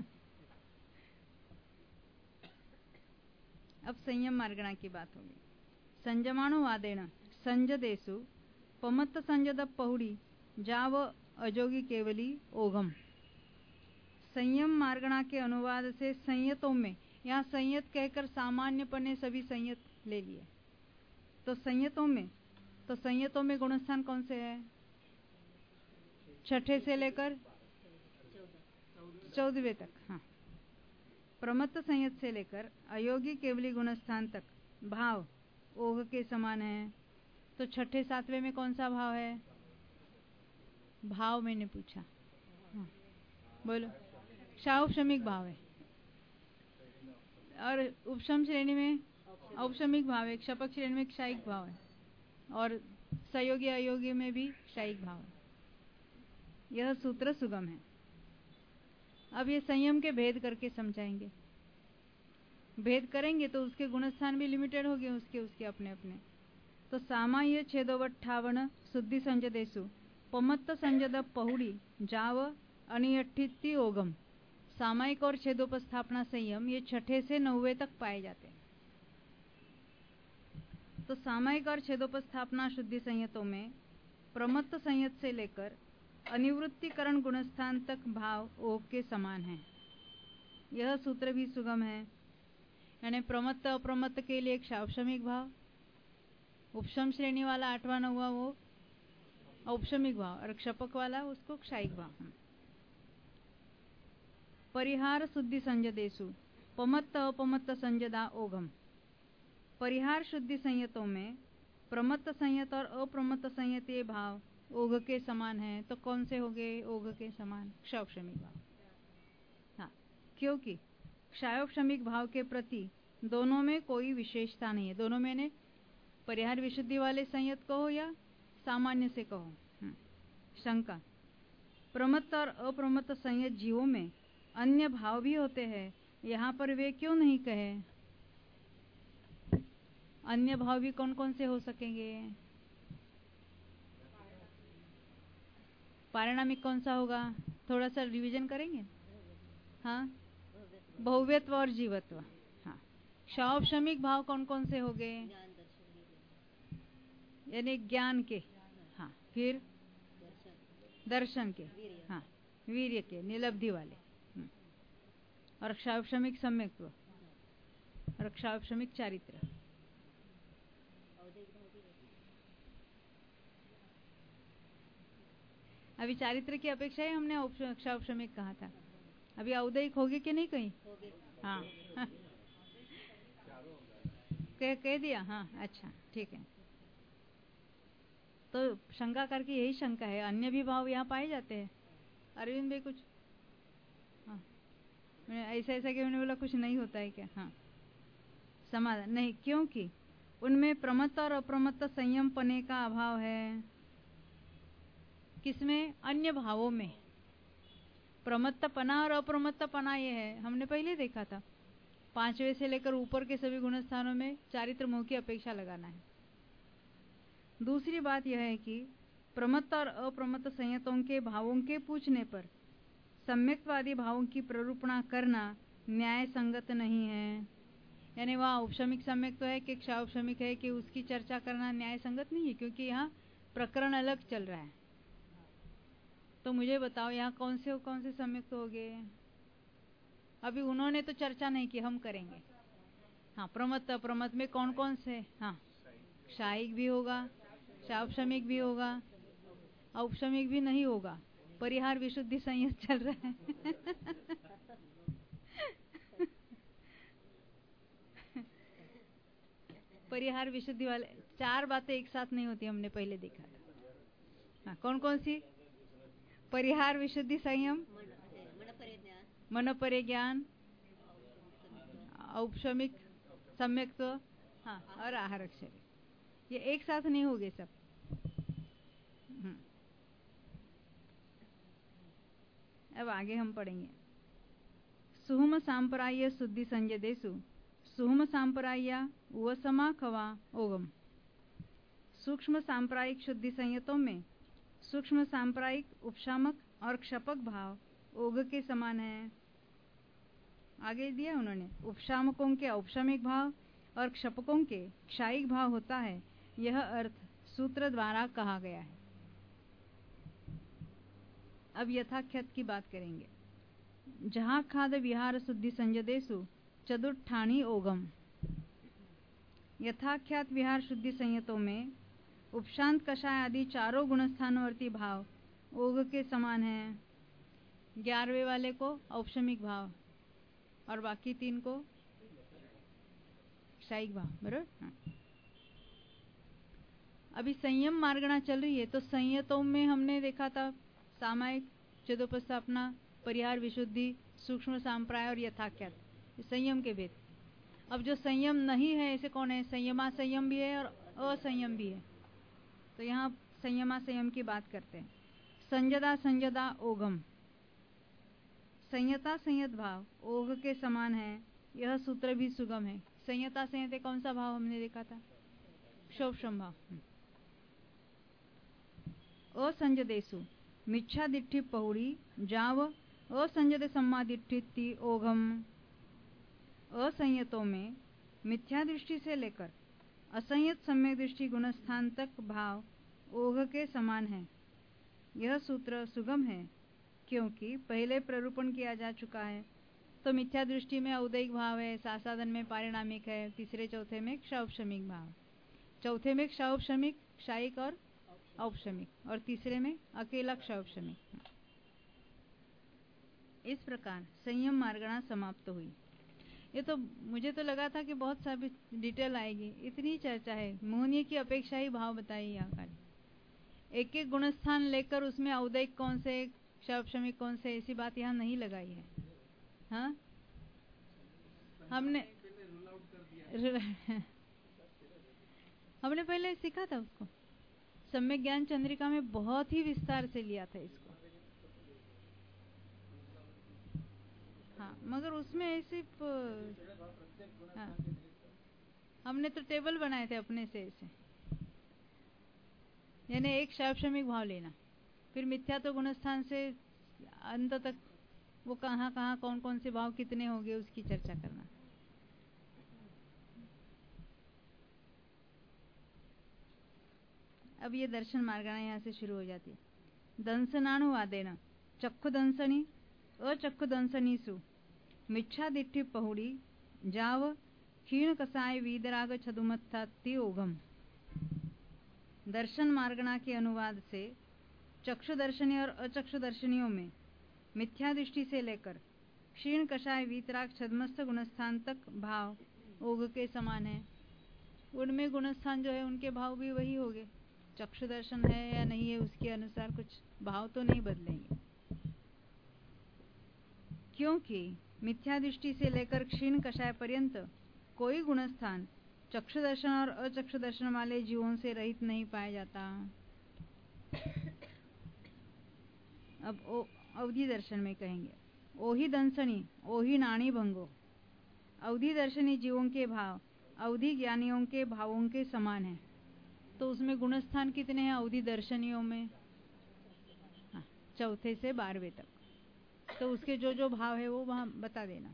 अब संयम मार्गणा की बात होगी। संयमाणु वादेण संजदेशु पमत्त संजद पहुड़ी जाव अजोगी केवली ओघम। संयम मार्गणा के अनुवाद से संयतों में, यहाँ संयत कहकर सामान्यपने सभी संयत ले लिए, तो संयतों में, तो संयतों में गुणस्थान कौन से है? छठे से लेकर चौदहवें तक। हाँ, प्रमत्त संयत से लेकर अयोगी केवली गुणस्थान तक भाव ओघ के समान है। तो छठे सातवें में कौन सा भाव है? भाव मैंने पूछा। हाँ, बोलो। क्षाउपशमिक भाव है, और उपशम श्रेणी में औपशमिक भाव है, क्षपक श्रेणी में क्षायिक भाव है, और सहयोगी अयोगी में भी क्षायिक भाव है। यह सूत्र सुगम है। अब ये संयम के भेद करके समझाएंगे। भेद करेंगे तो उसके गुणस्थान भी लिमिटेड होंगे, उसके उसके अपने अपने। तो सामान्य छेदोवट्ठावन शुद्धि संजदेशु पमत्त संजद पहुड़ी जाव अनियठिति ओगम। सामायिक और छेदोपस्थापना संयम ये छठे से नौवे तक पाए जाते हैं। तो सामायिक और छेदोपस्थापना शुद्धि संयतों में प्रमत्त संयत से लेकर अनिवृत्तिकरण गुणस्थान तक भाव ओघ के समान है। यह सूत्र भी सुगम है, यानी प्रमत्त अप्रमत्त के लिए क्षावशमिक भाव, उपशम श्रेणी वाला आठवां नौवा वो औपशमिक भाव और क्षपक वाला उसको क्षायिक भाव। परिहार शुद्धि संयतेषु पमत्त अपमत्त संयदा ओघम। परिहार शुद्धि संयतों में प्रमत्त संयत और अप्रमत्त संयत ये भाव ओघ के समान है। तो कौन से हो गए ओघ के समान? क्षायोपशमिक भाव। हाँ, क्योंकि क्षायोपशमिक भाव के प्रति दोनों में कोई विशेषता नहीं है। दोनों में ने परिहार विशुद्धि वाले संयत कहो या सामान्य से कहो। शंका, प्रमत्त और अप्रमत्त संयत जीवों में अन्य भाव भी होते हैं, यहाँ पर वे क्यों नहीं कहे? अन्य भाव भी कौन कौन से हो सकेंगे? पारिणामिक कौन सा होगा? थोड़ा सा रिवीजन करेंगे। हाँ, बहुव्यत्व और जीवत्व। हाँ, क्षायोपशमिक भाव कौन कौन से हो गए? यानी ज्ञान के, हाँ, फिर दर्शन के, हाँ, वीर्य के, निलब्धि वाले, और क्षायोपशमिक सम्यक्त्व और क्षायोपशमिक चारित्र। अभी चारित्र की अपेक्षा ही हमने क्षायोपशमिक कहा था। अभी औदैहिक होगी कि नहीं कहीं? हाँ, हाँ। कह कह दिया। हाँ, अच्छा, ठीक है। तो शंका करके यही शंका है, अन्य भी भाव यहाँ पाए जाते हैं। अरविंद भाई कुछ? हाँ, ऐसा ऐसा कि उन्होंने बोला कुछ नहीं होता है क्या? हाँ, समाधान नहीं, क्योंकि उनमें प्रमत्त और अप्रमत्त संयम पने का अभाव है। किसमें? अन्य भावों में। प्रमत्त पना और अप्रमत्त पना ये है, हमने पहले देखा था। पांचवे से लेकर ऊपर के सभी गुण स्थानों में चारित्र मोह की अपेक्षा लगाना है। दूसरी बात यह है कि प्रमत्त और अप्रमत्त संयतों के भावों के पूछने पर सम्यक्तवादी भावों की प्ररूपणा करना न्याय संगत नहीं है। यानी वह औपशमिक सम्यक तो है कि क्षायोपशमिक है कि उसकी चर्चा करना न्याय संगत नहीं है, क्योंकि यहाँ प्रकरण अलग चल रहा है। तो मुझे बताओ यहाँ कौन से कौन से सम्यक तो हो गए? अभी उन्होंने तो चर्चा नहीं की, हम करेंगे। हाँ, प्रमत्त अप्रमत्त में कौन कौन से? हाँ, क्षायिक भी होगा, क्षायोपशमिक भी होगा, औपशमिक भी नहीं होगा। परिहार विशुद्धि संयत चल रहा है। परिहार विशुद्धि वाले चार बातें एक साथ नहीं होती, हमने पहले देखा था। हाँ, कौन कौन सी? परिहार विशुद्धि संयम, मनोपरे ज्ञान, औपशमिक सम्यक्त्व, हाँ, और आहारक शरीर। ये एक साथ नहीं होगे सब। अब आगे हम पढ़ेंगे। सुहुम सांपराय शुद्धि संयदेषु सुहुम सांपराया वसमा खवा ओगम। सूक्ष्म सांप्रायिक शुद्धि संयतों में सूक्ष्म सांप्रायिक उपशामक और क्षपक भाव ओघ के समान है। आगे दिया उन्होंने, उपशामकों के औपशामिक भाव और क्षपकों के क्षायिक भाव होता है, यह अर्थ सूत्र द्वारा कहा गया है। अब यथाख्यात की बात करेंगे। जहाँ खाद विहार शुद्धि संयदेषु चतुर्थानी ओघम। यथाख्यात विहार शुद्धि संयतों में उपशांत कषाय आदि चारों गुणस्थानवर्ती भाव ओघ के समान है। ग्यारहवें वाले को औपशमिक भाव और बाकी तीन को क्षायिक भाव, बराबर। हाँ। अभी संयम मार्गणा चल रही है, तो संयतों में हमने देखा था सामायिक, चतुष्पस्थापना, परिहार विशुद्धि, सूक्ष्म सांप्राय और यथाख्यात, संयम के भेद। अब जो संयम नहीं है ऐसे कौन है? संयमा संयम भी है और असंयम भी है। तो यहाँ संयमा संयम की बात करते हैं। संयदा संयदा ओघम। संयता संयत भाव ओघ के समान है, यह सूत्र भी सुगम है। संयता संयत कौन सा भाव हमने देखा था? क्षोभशम भाव। असंयदेषु मिच्छा दिट्ठी पहुड़ी जाव असंयत सम्मादिट्ठी ओघम। असंयतों में मिथ्या दृष्टि से लेकर असंयत सम्यक दृष्टि गुणस्थान तक भाव ओघ के समान है। यह सूत्र सुगम है क्योंकि पहले प्ररूपण किया जा चुका है। तो मिथ्या दृष्टि में औदैहिक भाव है, सासादन में पारिणामिक है, तीसरे चौथे में क्षायोपशमिक भाव। चौथे में क्षौपशमिक, क्षायिक और औपशमिक, और तीसरे में अकेला क्षौपशमिक। इस प्रकार संयम मार्गणा समाप्त हुई। ये तो मुझे तो लगा था कि बहुत सारी डिटेल आएगी, इतनी चर्चा है। मोहनीय की अपेक्षा ही भाव बताइए यहाँ का। एक एक गुणस्थान लेकर उसमें औदैक कौन से, क्षौपशमिक कौन से, ऐसी बात यहाँ नहीं लगाई है। हाँ, हमने हमने पहले सीखा था उसको, सम्यक ज्ञान चंद्रिका में बहुत ही विस्तार से लिया था इसको। हाँ, मगर उसमें सिर्फ हाँ, हमने तो टेबल बनाए थे अपने से ऐसे, यानी एक क्षौपशमिक भाव लेना, फिर मिथ्या तो गुणस्थान से अंत तक वो कहाँ कहाँ कौन कौन से भाव कितने होंगे उसकी चर्चा करना। अब ये दर्शन मार्गणा यहाँ से शुरू हो जाती है। दंसनानुवादेन चक्षु दंसनी अचक्षु दंसनीसु मिच्छा दिट्ठि पहुड़ी जाव क्षीण कसाय वीदराग छदुमत्थाति ओघम। दर्शन मार्गणा के अनुवाद से चक्षु दर्शनी और अचक्षु दर्शनियों में मिथ्या दृष्टि से लेकर क्षीण कषाय वीतराग छद्मस्थ गुणस्थान तक भाव ओघ के समान है। उनमें गुणस्थान जो है उनके भाव भी वही होंगे। चक्षु दर्शन है या नहीं है उसके अनुसार कुछ भाव तो नहीं बदलेंगे, क्योंकि मिथ्या दृष्टि से लेकर क्षीण कषाय पर्यंत कोई गुणस्थान चक्षु दर्शन और अचक्षु दर्शन वाले जीवों से रहित नहीं पाया जाता। अब अवधि दर्शन में कहेंगे, ओही दंसनी ओही नाणी भंगो। अवधि दर्शनी जीवों के भाव अवधि ज्ञानियों के भावों के समान है। तो उसमें गुणस्थान कितने हैं अवधि दर्शनियों में? हाँ, चौथे से बारहवें तक। तो उसके जो जो भाव है वो वहां बता देना।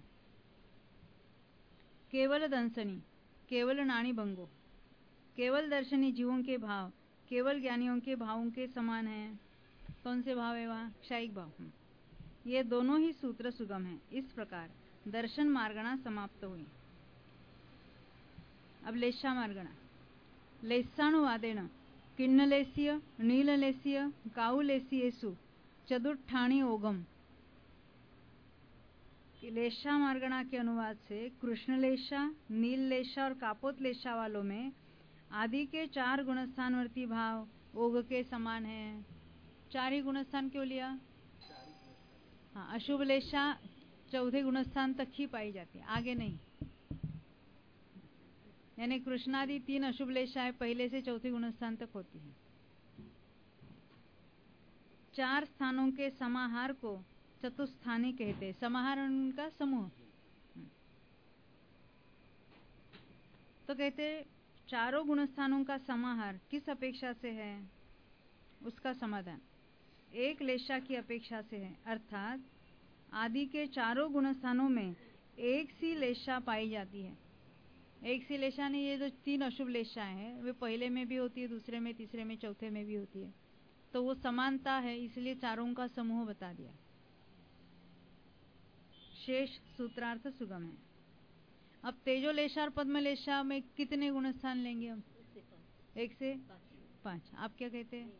केवल दंसनी केवल नाणी भंगो। केवल दर्शनी जीवों के भाव केवल ज्ञानियों के भावों के समान हैं। कौन से भाव है वहाँ? क्षायिक भाव। ये दोनों ही सूत्र सुगम हैं। इस प्रकार दर्शन मार्गणा समाप्त हुई। अब लेशा मार्गणा। लेस्सानुवादेन किन्नलेसीय नीललेसीय काउलेसीयेषु चतुष्ठाणी ओघम। लेशा मार्गणा के अनुवाद से कृष्णलेशा, नीललेशा और कापोतलेशा वालों में आदि के चार गुणस्थानवर्ती भाव ओघ के समान है। चार ही गुणस्थान क्यों लिया? हाँ, अशुभ लेशा चौथे गुणस्थान तक ही पाई जाती है, आगे नहीं। यानी कृष्णादि तीन अशुभ लेशाएं पहले से चौथे गुणस्थान तक होती है। चार स्थानों के समाहार को चतुस्थानी कहते हैं। समाहार उनका समूह। तो कहते चारों गुणस्थानों का समाहार किस अपेक्षा से है? उसका समाधान एक लेशा की अपेक्षा से है, अर्थात आदि के चारों गुणस्थानों में एक सी लेशा पाई जाती है। एक सी लेशा नहीं, ये जो तीन अशुभ लेशाएं हैं वे पहले में भी होती है, दूसरे में, तीसरे में, चौथे में भी होती है। तो वो समानता है, इसलिए चारों का समूह बता दिया। शेष सूत्रार्थ सुगम है। अब तेजोलेशा और पद्मलेशा में कितने गुणस्थान लेंगे हम? एक से पांच। आप क्या कहते हैं?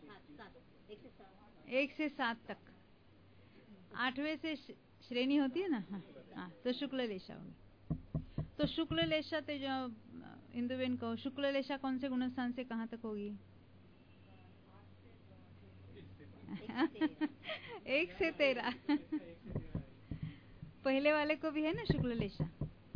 एक से सात तक। आठवें से श्रेणी होती है ना। हाँ, हाँ, तो शुक्ल लेशा होगी। तो शुक्ल लेशा तेजो इंदुबेन को शुक्ल लेशा कौन से गुणस्थान से कहाँ तक होगी? एक से तेरह। पहले वाले को भी है ना शुक्ल लेशा।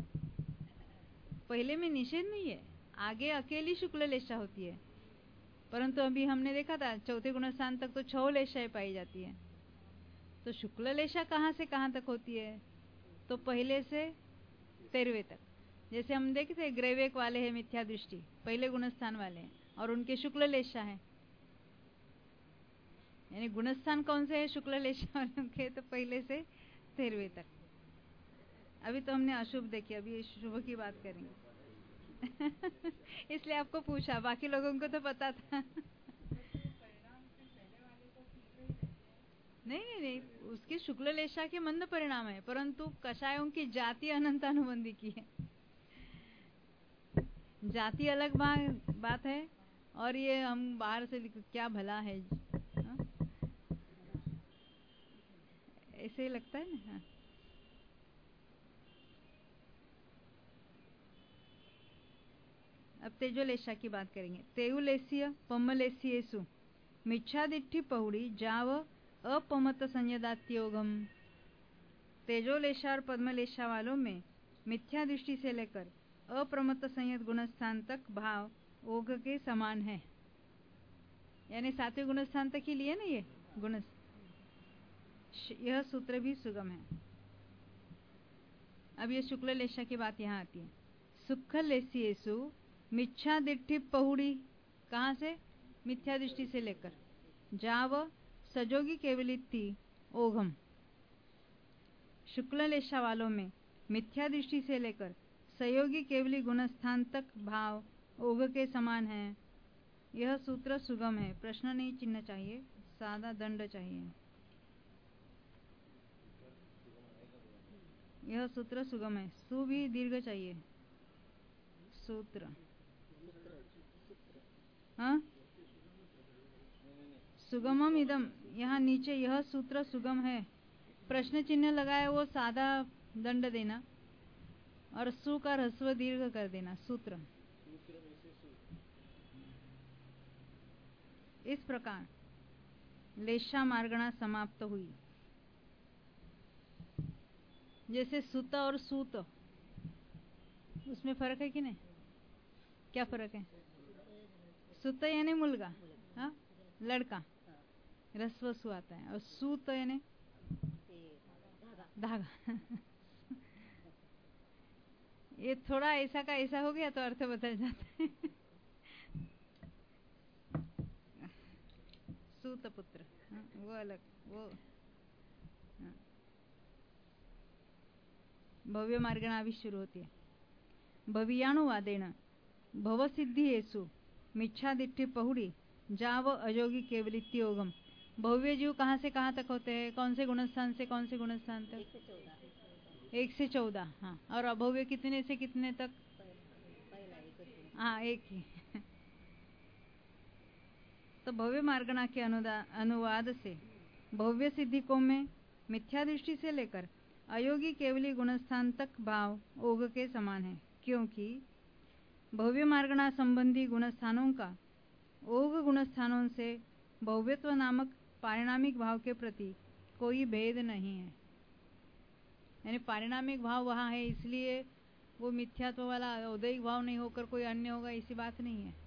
पहले में निषेध नहीं है, आगे अकेली शुक्ल लेशा होती है। परंतु अभी हमने देखा था चौथे गुणस्थान तक तो छह लेशाएं पाई जाती है। तो शुक्ल लेशा कहाँ से कहाँ तक होती है? तो पहले से तेरहवें तक। जैसे हम देखे थे ग्रैवेक वाले हैं मिथ्या दृष्टि, पहले गुणस्थान वाले हैं और उनके शुक्ल लेशा है। यानी गुणस्थान कौन से है शुक्ल लेशा वालों के? तो पहले से तेरहवें तक। अभी तो हमने अशुभ देखी, अभी शुभ की बात करेंगे। इसलिए आपको पूछा, बाकी लोगों को तो पता था। नहीं नहीं नहीं, उसके शुक्ल लेशा के मंद परिणाम है, परंतु कषायों की जाति अनंत अनुबंधी की है। जाति अलग बा, बात है और ये हम बाहर से लिख क्या भला है, हाँ? ऐसे ही लगता है ना। हाँ। अब तेजोलेशा की बात करेंगे। तेउलेसीय पमलेसीयेसु मिच्छादिट्ठी पहुड़ी जाव अपमत संयदात्योगम। तेजोलेशा और पद्मलेशा वालों में मिथ्या दृष्टि से लेकर अप्रमत्त संयत गुणस्थान तक भाव ओघ के समान है। यानी सातवें गुणस्थान तक ही लिए ना ये गुण। यह सूत्र भी सुगम है। अब ये शुक्ल लेशा की बात यहाँ आती है। सुख लेसियेसु मिथ्या दृष्टि पहुड़ी, कहाँ से? मिथ्या दृष्टि से लेकर जाव सजोगी केवलित्ति ओघम। शुक्ल लेशा वालों में मिथ्या दृष्टि से लेकर सयोगी केवली गुणस्थान तक भाव ओघ के समान है। यह सूत्र सुगम है। प्रश्न नहीं चिन्ह चाहिए, सादा दंड चाहिए। यह सूत्र सुगम है। सु भी दीर्घ चाहिए। सूत्र, हाँ, सुगमम इदम। यहाँ नीचे यह सूत्र सुगम है, प्रश्न चिन्ह लगाए वो सादा दंड देना और सु का ह्रस्व दीर्घ कर देना। सूत्र। इस प्रकार लेशा मार्गणा समाप्त हुई। जैसे सुत और सूत, उसमें फर्क है कि नहीं? क्या फर्क है? सुत यानी मुलगा, हाँ, लड़का, ह्रस्व सु आता है, और सूत यानी धागा। ये थोड़ा ऐसा का ऐसा हो गया तो अर्थ बदल जाता है। सूत पुत्र, हाँ, वो अलग, वो हाँ। भव्य मार्गणा अभी शुरू होती है। भवियानुवादेन भव सिद्धि येसु मिच्छादिट्ठी पहुड़ी जाव अजोगी केवलित्योगम। भव्य जीव कहाँ से कहाँ तक होते हैं? कौन से गुणस्थान से कौन से गुणस्थान तक? एक से चौदह। हाँ, और अभव्य कितने से कितने तक? हाँ, एक ही। तो भव्य मार्गणा के अनुवाद से भव्य सिद्धि को में मिथ्या दृष्टि से लेकर अयोगी केवली गुणस्थान तक भाव ओघ के समान है, क्योंकि भव्य मार्गणा संबंधी गुणस्थानों का ओघ गुणस्थानों से भव्यत्व नामक पारिणामिक भाव के प्रति कोई भेद नहीं है। यानी पारिणामिक भाव वहाँ है, इसलिए वो मिथ्यात्व वाला औदैहिक भाव नहीं होकर कोई अन्य होगा, ऐसी बात नहीं है।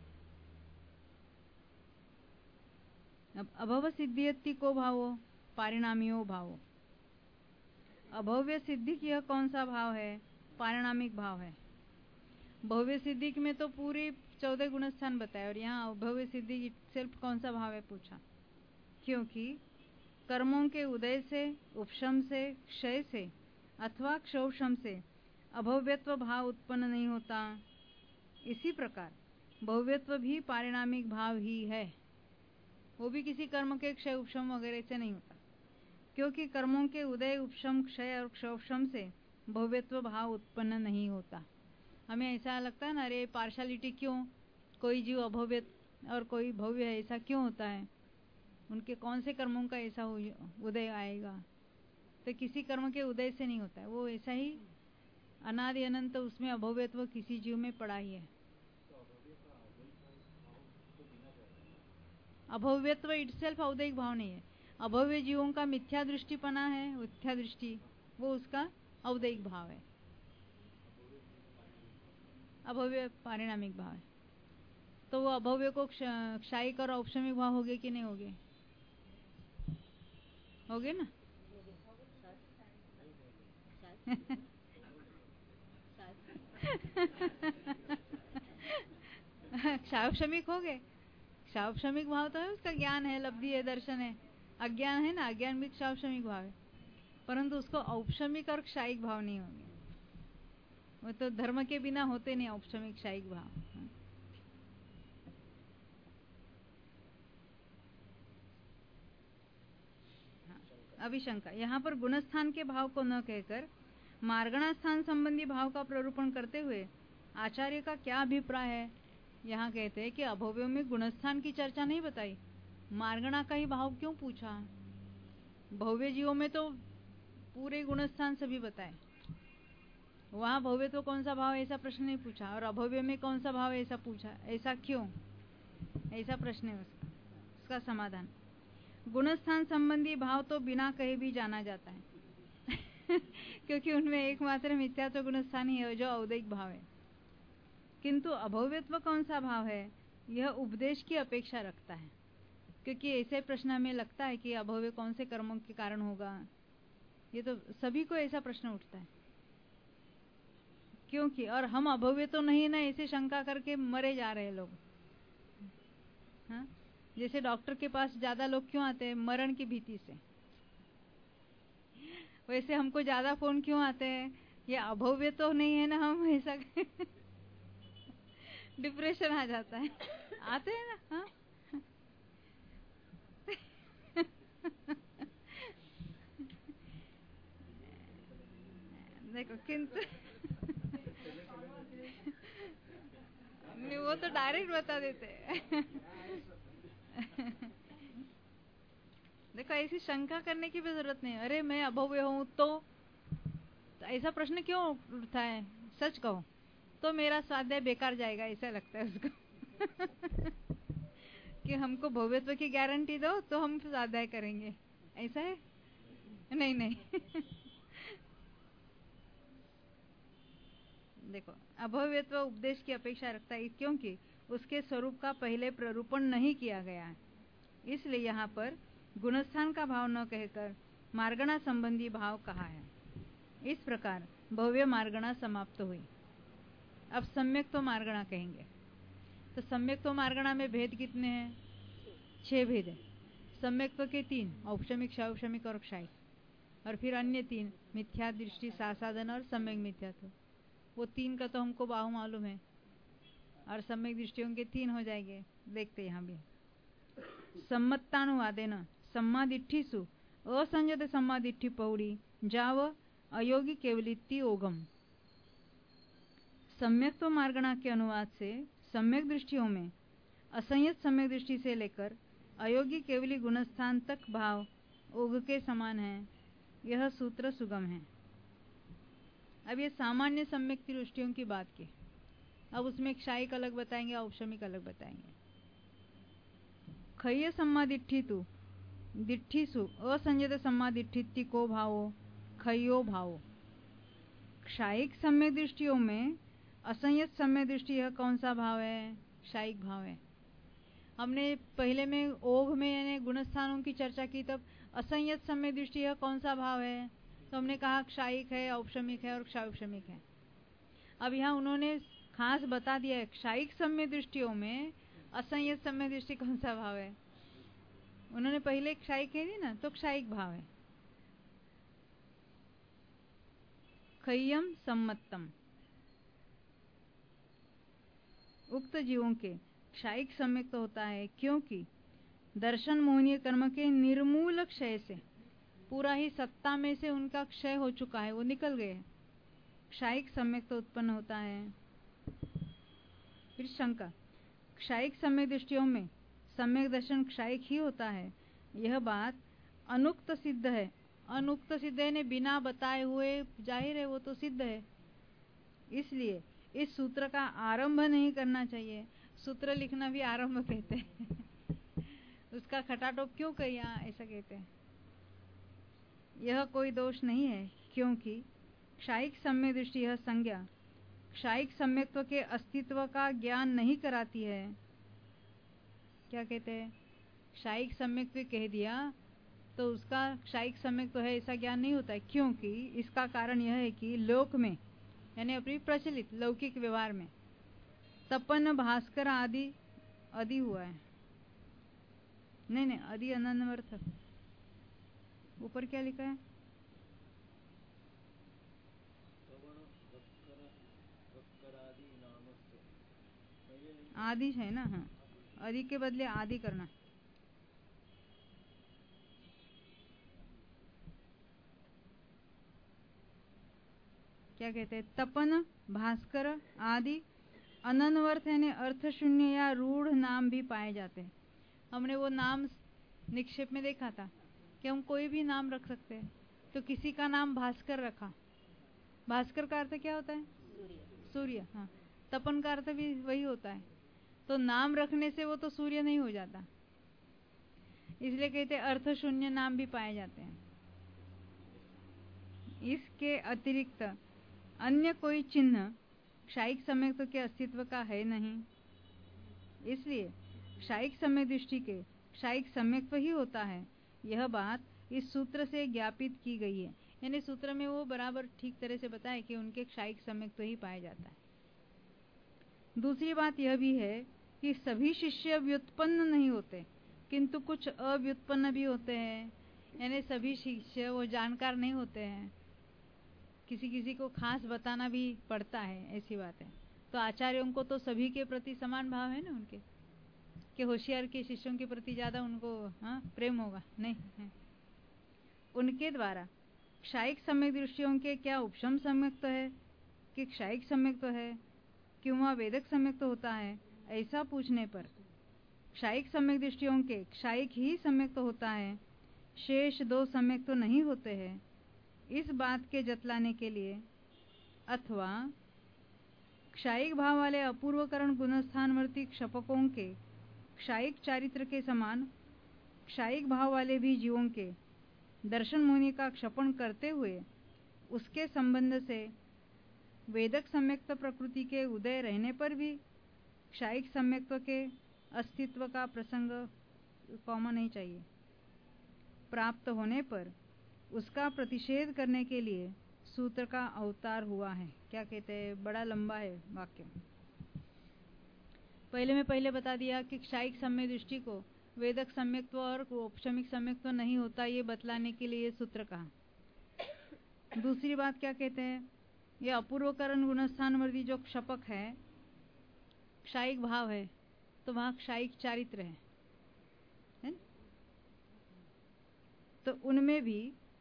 अब अभव सिद्धियति को भावो पारिणामियो भावो। अभव्य सिद्धि की यह कौन सा भाव है? पारिणामिक भाव है। भव्य सिद्धि में तो पूरी चौदह गुणस्थान बताए, और यहाँ अभव्य सिद्धि सिर्फ कौन सा भाव है पूछा, क्योंकि कर्मों के उदय से, उपशम से, क्षय से अथवा क्षोभशम से अभव्यत्व भाव उत्पन्न नहीं होता। इसी प्रकार भव्यत्व भी पारिणामिक भाव ही है, वो भी किसी कर्म के क्षय उपशम वगैरह से नहीं होता, क्योंकि कर्मों के उदय, उपशम, क्षय और क्षोभशम से भव्यत्व भाव उत्पन्न नहीं होता। हमें ऐसा लगता है ना, अरे पार्शलिटी क्यों, कोई जीव अभव्य और कोई भव्य है, ऐसा क्यों होता है? उनके कौन से कर्मों का ऐसा उदय आएगा? तो किसी कर्म के उदय से नहीं होता है, वो ऐसा ही अनादि अनंत उसमें अभव्यत्व किसी जीव में पड़ा ही है। अभव्यत्व इटसेल्फ औदैहिक भाव नहीं है। अभव्य जीवों का मिथ्या दृष्टिपना है, मिथ्या दृष्टि, वो उसका औदैहिक भाव है। अभव्य पारिणामिक भाव है। तो वो अभव्य को क्षायिक और औपशमिक भाव हो गए कि नहीं हो गए? हो गए ना। क्षावशमिक हो गए। क्षावशमिक भाव तो है, उसका ज्ञान है, लब्धि है, दर्शन है। अज्ञान है ना, अज्ञान भी क्षावशमिक भाव है, परंतु उसको औपशमिक और क्षायिक भाव नहीं होंगे। वो तो धर्म के बिना होते नहीं औपशमिक क्षायिक भाव। अभिशंका, यहाँ पर गुणस्थान के भाव को न कहकर मार्गणा स्थान संबंधी भाव का प्ररूपण करते हुए आचार्य का क्या अभिप्राय है? यहाँ कहते हैं कि अभव्यों में गुणस्थान की चर्चा नहीं बताई, मार्गणा का ही भाव क्यों पूछा? भव्य जीवों में तो पूरे गुणस्थान सभी बताए, वहां भव्य तो कौन सा भाव ऐसा प्रश्न नहीं पूछा, और अभव्य में कौन सा भाव ऐसा पूछा, ऐसा क्यों? ऐसा प्रश्न है उसका। उसका समाधान, गुणस्थान संबंधी भाव तो बिना कहे भी जाना जाता है क्योंकि उनमें एकमात्र मिथ्यात्व गुणस्थान ही है जो औदैहिक भाव है। किंतु अभव्यत्व कौन सा भाव है, यह उपदेश की अपेक्षा रखता है, क्योंकि ऐसे प्रश्न हमें लगता है कि अभव्य कौन से कर्मों के कारण होगा, ये तो सभी को ऐसा प्रश्न उठता है। क्योंकि और हम अभव्य तो नहीं ना, ऐसे शंका करके मरे जा रहे हैं लोग। हाँ, जैसे डॉक्टर के पास ज्यादा लोग क्यों आते हैं? मरण की भीति से। वैसे हमको ज्यादा फोन क्यों आते हैं? ये अभव्य तो नहीं है ना हम, ऐसा डिप्रेशन आ जाता है, आते हैं ना। हाँ देखो, किंतु नहीं, वो तो डायरेक्ट बता देते हैं देखो, ऐसी शंका करने की भी जरूरत नहीं। अरे मैं अभव्य हूं तो, तो ऐसा प्रश्न क्यों उठता है? सच कहो तो मेरा स्वाध्याय बेकार जाएगा, ऐसा लगता है उसको कि हमको भव्यत्व की गारंटी दो तो हम स्वाध्याय करेंगे, ऐसा है? नहीं नहीं देखो, अभव्यत्व उपदेश की अपेक्षा रखता है क्योंकि उसके स्वरूप का पहले प्ररूपण नहीं किया गया है, इसलिए यहाँ पर गुणस्थान का भाव न कहकर मार्गणा संबंधी भाव कहा है। इस प्रकार भव्य मार्गणा समाप्त हुई। अब सम्यक तो मार्गणा कहेंगे। तो सम्यक तो मार्गणा में भेद कितने हैं? छह भेद है। सम्यक तो के तीन, औपशमिक, शौपशमिक और क्षायिक, और फिर अन्य तीन, मिथ्या दृष्टि, सासाधन और सम्यक मिथ्यात्व। वो तीन का तो हमको बाहु मालूम है, और सम्यक दृष्टियों के तीन हो जाएंगे। देखते यहाँ भी, सम्मत्तानुवादेन सम्मादिठ्ठिसु असंयत सम्मादिठ्ठि पौड़ी जाव अयोगी केवलित्ति ओगम। सम्यक तो मार्गणा के अनुवाद से सम्यक दृष्टियों में असंयत सम्यक दृष्टि से लेकर अयोगी केवली गुणस्थान तक भाव ओग के समान है। यह सूत्र सुगम है। अब ये सामान्य सम्यक दृष्टियों की बात की, अब उसमें क्षायिक अलग बताएंगे, औपशमिक अलग बताएंगे। खय्य सम्मादिठ्ठि तु दिठ्ठिसु असंयत सम्मादिठ्ठिति को भावो खयो भावो। क्षायिक सम्यक दृष्टियों में असंयत सम्यक दृष्टि, यह कौन सा भाव है? क्षायिक भाव है। हमने पहले में ओघ में यानी गुणस्थानों की चर्चा की, तब असंयत सम्यक दृष्टि यह कौन सा भाव है? तो हमने कहा क्षायिक है, औपशमिक है और क्षायोपशमिक है। अब यहाँ उन्होंने खास बता दिया है क्षायिक सम्यक दृष्टियों में असंयत सम्यक दृष्टि कौन सा भाव है। उन्होंने पहले क्षायिक कह दी ना, तो क्षायिक भाव है। खय्यम सम्मतम, उक्त जीवों के क्षायिक सम्यक तो होता है क्योंकि दर्शन मोहनीय कर्म के निर्मूल क्षय से, पूरा ही सत्ता में से उनका क्षय हो चुका है, वो निकल गए, क्षायिक सम्यक तो उत्पन्न होता है। फिर शंका, क्षायिक सम्यक दृष्टियों में सम्यक दर्शन क्षायिक ही होता है, यह बात अनुक्त सिद्ध है। अनुक्त सिद्ध है ने बिना बताए हुए, जाहिर है वो तो सिद्ध है, इसलिए इस सूत्र का आरंभ नहीं करना चाहिए। सूत्र लिखना भी आरंभ कहते हैं उसका खटाटोप क्यों किया, ऐसा कहते हैं। यह कोई दोष नहीं है क्योंकि क्षायिक सम्यक दृष्टि, यह संज्ञा क्षायिक सम्यक्त्व के अस्तित्व का ज्ञान नहीं कराती है। क्या कहते हैं? क्षायिक सम्यक्त्व कह दिया तो उसका क्षायिक सम्यक्त्व है ऐसा ज्ञान नहीं होता है, क्योंकि इसका कारण यह है कि लोक में यानी अपनी प्रचलित लौकिक व्यवहार में तपन भास्कर आदि आदि हुआ है। नहीं नहीं, आदि अनन्वर्थक, ऊपर क्या लिखा है? आदि है ना। हाँ, आदि के बदले आदि करना। क्या कहते हैं, तपन, भास्कर आदि अनन्वर्थ यानी अर्थ शून्य या रूढ़ नाम भी पाए जाते हैं। हमने वो नाम निक्षेप में देखा था कि हम कोई भी नाम रख सकते हैं। तो किसी का नाम भास्कर रखा, भास्कर का अर्थ क्या होता है? सूर्य। सूर्य। हाँ, तपन का अर्थ भी वही होता है। तो नाम रखने से वो तो सूर्य नहीं हो जाता, इसलिए कहते हैं अर्थ शून्य नाम भी पाए जाते हैं। इसके अतिरिक्त अन्य कोई चिन्ह क्षायिक सम्यक्त्व के अस्तित्व का है नहीं, इसलिए क्षायिक समय दृष्टि के क्षायिक सम्यक्त्व ही होता है। यह बात इस सूत्र से ज्ञापित की गई है। यानी सूत्र में वो बराबर ठीक तरह से बताया कि उनके क्षायिक सम्यक्त्व ही पाया जाता है। दूसरी बात यह भी है कि सभी शिष्य व्युत्पन्न नहीं होते, किंतु कुछ अव्युत्पन्न भी होते हैं। यानी सभी शिष्य वो जानकार नहीं होते हैं, किसी किसी को खास बताना भी पड़ता है, ऐसी बात है। तो आचार्यों को तो सभी के प्रति समान भाव है ना उनके, कि होशियार के शिष्यों के प्रति ज्यादा उनको हाँ प्रेम होगा नहीं है। उनके द्वारा क्षायिक सम्यक दृष्टियों के क्या उपशम सम्यक्त्व है कि क्षायिक सम्यक्त्व है, क्यों वह वेदक सम्यक्त्व होता है, ऐसा पूछने पर क्षायिक सम्यक दृष्टियों के क्षायिक ही सम्यक्त्व होता है, शेष दो सम्यक्त्व नहीं होते हैं। इस बात के जतलाने के लिए अथवा क्षायिक भाव वाले अपूर्वकरण गुणस्थानवर्ती क्षपकों के क्षायिक चारित्र के समान क्षायिक भाव वाले भी जीवों के दर्शन मुनि का क्षपण करते हुए उसके संबंध से वेदक सम्यक्त प्रकृति के उदय रहने पर भी क्षायिक सम्यक्त्व के अस्तित्व का प्रसंग कॉमन नहीं चाहिए प्राप्त होने पर उसका प्रतिषेध करने के लिए सूत्र का अवतार हुआ है। क्या कहते हैं, बड़ा लंबा है वाक्य। पहले में पहले बता दिया कि क्षायिक सम्यक दृष्टि को वेदक सम्यक्त्व और औपशमिक सम्यक्त्व नहीं होता, ये बतलाने के लिए सूत्र कहा। दूसरी बात क्या कहते हैं, ये अपूर्वकरण गुणस्थानवर्ती जो क्षपक है क्षायिक भाव है, तो वहां क्षायिक चारित्र है, है? तो उनमें भी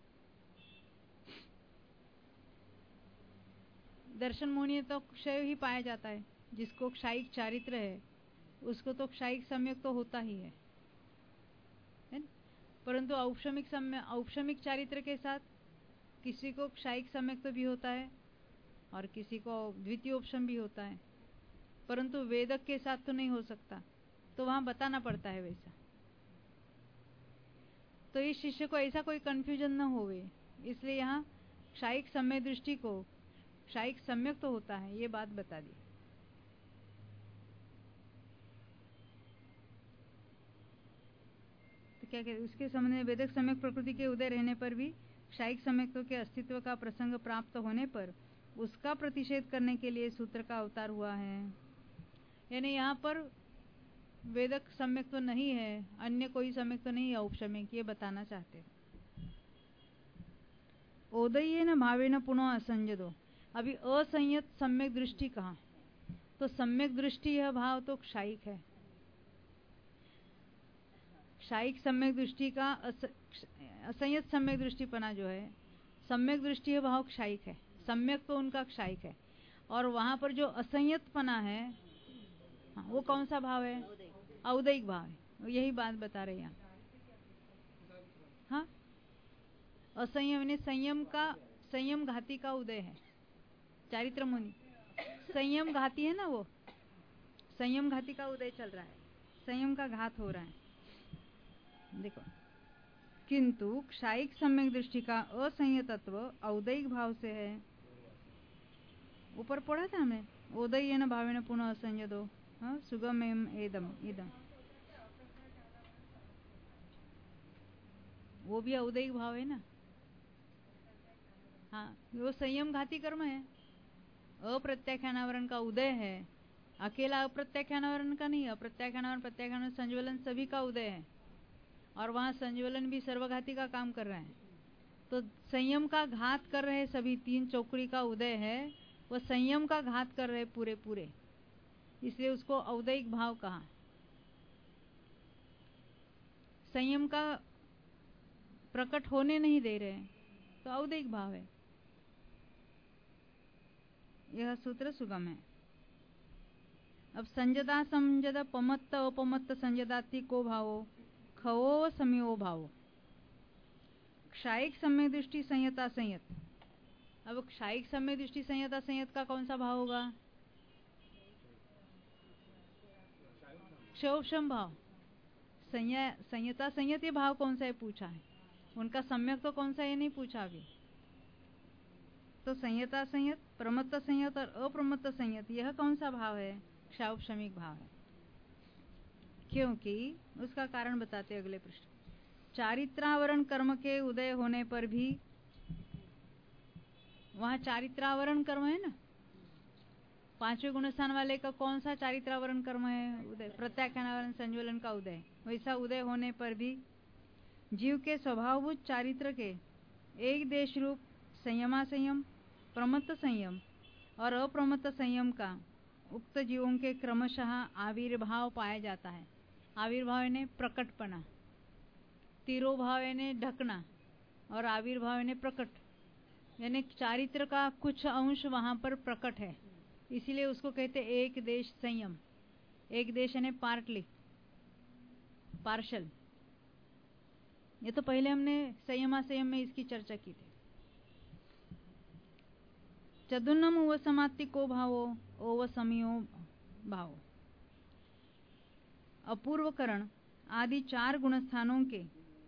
दर्शन मोहनीय तो क्षय ही पाया जाता है। जिसको क्षायिक चारित्र है उसको तो क्षायिक सम्यक तो होता ही है, है? परंतु औपशमिक सम्य औपशमिक चारित्र के साथ किसी को क्षायिक सम्यक तो भी होता है और किसी को द्वितीय उपशम भी होता है, परंतु वेदक के साथ तो नहीं हो सकता, तो वहां बताना पड़ता है वैसा। तो इस शिष्य को ऐसा कोई कंफ्यूजन न होवे, इसलिए यहाँ क्षायिक सम्यक दृष्टि को क्षायिक सम्यक तो होता है, ये बात बता दी। तो क्या कहते, उसके संबंध में वेदक सम्यक प्रकृति के उदय रहने पर भी क्षायिक सम्यक्त्व के अस्तित्व का प्रसंग प्राप्त होने पर उसका प्रतिषेध करने के लिए सूत्र का अवतार हुआ है। यानी यहाँ पर वेदक सम्यक तो नहीं है, अन्य कोई सम्यक तो नहीं है औपशमिक, ये बताना चाहते हैं। ओदयेन भावेन पुनः असंजदो, अभी असंयत सम्यक दृष्टि कहा, तो सम्यक दृष्टि यह भाव तो क्षायिक है। क्षायिक सम्यक दृष्टि का असंयत सम्यक दृष्टिपना जो है, सम्यक दृष्टि यह भाव क्षायिक है, सम्यक तो उनका क्षायिक है, और वहां पर जो असंयतपना है हाँ, वो कौन सा भाव है, औदैहिक भाव है। यही बात बता रहे हैं। हाँ, असंयम यानी संयम का संयम घाती का उदय है। चारित्र मुनि संयम घाती है ना, वो संयम घाती का उदय चल रहा है, संयम का घात हो रहा है। देखो, किंतु क्षायिक सम्यक दृष्टि का असंयतत्व औदैहिक भाव से है। ऊपर पढ़ा था हमने, ओदयेन भावेन पुनः असंजदो, हाँ, सुगम एदम इदम, वो भी औदैहिक भाव है ना। हाँ, वो संयम घाती कर्म है, अप्रत्याख्यानावरण का उदय है, अकेला अप्रत्याख्यानावरण का नहीं, अप्रत्याख्यानावरण प्रत्याख्यान संज्वलन सभी का उदय है, और वहां संज्वलन भी सर्वघाती का काम कर रहा है। तो संयम का घात कर रहे सभी, तीन चौकड़ी का उदय है, वो संयम का घात कर रहे पूरे पूरे, इसलिए उसको औदैहिक भाव कहा। संयम का प्रकट होने नहीं दे रहे, तो औदैहिक भाव है। यह सूत्र सुगम है। अब संजदा संजदा पमत्त अपमत्त संजदाति को भावो खवो समियो भावो। क्षायिक समय दृष्टि संयता संयत। अब क्षायिक समय दृष्टि संयता संयत का कौन सा भाव होगा? क्षोभशम भाव। संयता संयत ये भाव कौन सा है पूछा है, उनका सम्यक तो कौन सा ये नहीं पूछा अभी। तो संयता संयत, प्रमत्त संयत और अप्रमत्त संयत यह कौन सा भाव है? क्षाउपशमिक भाव है। क्योंकि उसका कारण बताते अगले पृष्ठ। चारित्रावरण कर्म के उदय होने पर भी, वहां चारित्रावरण कर्म है ना, पांचवें गुणस्थान वाले का कौन सा चारित्रावरण कर्म है? उदय, प्रत्याख्यानावरण संज्वलन का उदय। वैसा उदय होने पर भी जीव के स्वभावभूत चारित्र के एक देश रूप संयमा संयम, प्रमत्त संयम और अप्रमत्त संयम का उक्त जीवों के क्रमशः आविर्भाव पाया जाता है। आविर्भाव यानी प्रकटपना, तिरोभाव यानी ढकना और आविर्भाव यानी प्रकट, यानी चारित्र का कुछ अंश वहां पर प्रकट है, इसीलिए उसको कहते एक देश संयम। एक देश यानी पार्टली, पार्शल। ये तो पहले हमने संयमा संयम में इसकी चर्चा की थी। चतुर्नम उव समाप्ति को भावो ओव समियो भावो। अपूर्वकरण आदि चार गुणस्थानों के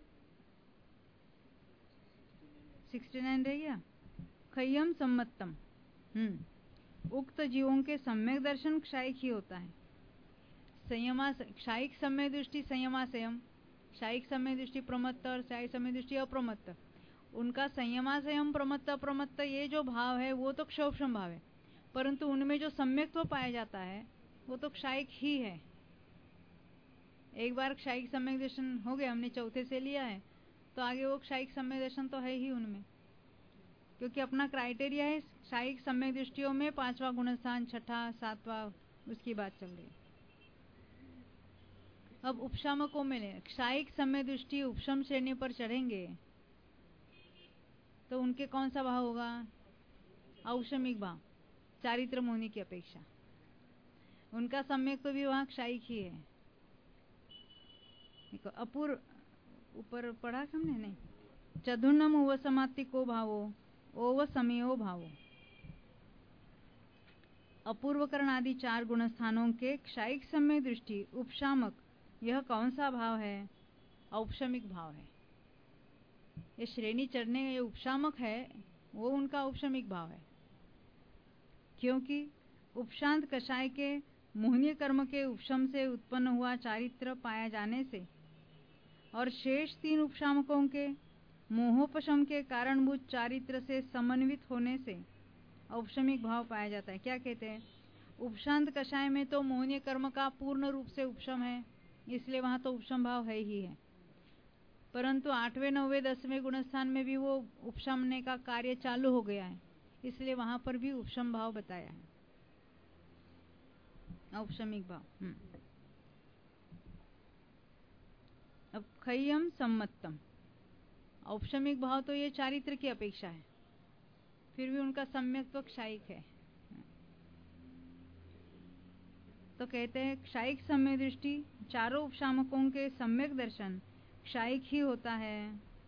उनहत्तर रह गया। खय्यम सम्मतम, हम्म उक्त जीवों के सम्यक दर्शन क्षायिक ही होता है। संयमा क्षायिक समय दृष्टि संयमा संयम, क्षायिक समय दृष्टि प्रमत्त और क्षायिक समय दृष्टि अप्रमत्त। उनका संयमा संयम प्रमत्त अप्रमत्त ये जो भाव है वो तो क्षोभशम भाव है, परंतु उनमें जो सम्यक्त्व पाया जाता है वो तो क्षायिक ही है। एक बार क्षायिक सम्यक दर्शन हो गया, हमने चौथे से लिया है, तो आगे वो क्षायिक सम्यक दर्शन तो है ही उनमें, क्योंकि अपना क्राइटेरिया है क्षायिक सम्यक दृष्टियों में पांचवा गुणस्थान, छठा, सातवां, उसकी बात चल रही। अब उपशामकों में ले, क्षायिक सम्यक दृष्टि उपशम श्रेणी पर चढ़ेंगे तो उनके कौन सा भाव होगा? औषमिक भाव, चारित्र मोहनी की अपेक्षा। उनका सम्यक तो भी वहां क्षायिक ही है। अपूर्व ऊपर पढ़ा हमने नहीं। चतुर्नम उव समाप्ति को भावो ओव समियो भावो। अपूर्वकरण आदि चार गुणस्थानों के क्षायिक सम्यक दृष्टि उपशामक यह कौन सा भाव है? औपशमिक भाव है। ये श्रेणी चढ़ने ये उपशामक है, वो उनका औपशमिक भाव है। क्योंकि उपशांत कषाय के मोहनीय कर्म के उपशम से उत्पन्न हुआ चारित्र पाया जाने से और शेष तीन उपशामकों के मोहोपशम के कारणभूत चारित्र से समन्वित होने से औपशमिक भाव पाया जाता है। क्या कहते हैं? उपशांत कषाय में तो मोहनीय कर्म का पूर्ण रूप से उपशम है, इसलिए वहां तो उपशम भाव है ही है, परंतु आठवें नौवें दसवें गुणस्थान में भी वो उपशमने का कार्य चालू हो गया है, इसलिए वहां पर भी उपशम भाव बताया है, औपशमिक भाव। हम्म अब खय्यम सम्मतम, औपशमिक भाव तो ये चारित्र की अपेक्षा है, फिर भी उनका सम्यक तो क्षायिक है। तो कहते हैं क्षायिक सम्यक दृष्टि चारों उपशामकों के सम्यक दर्शन क्षायिक ही होता है।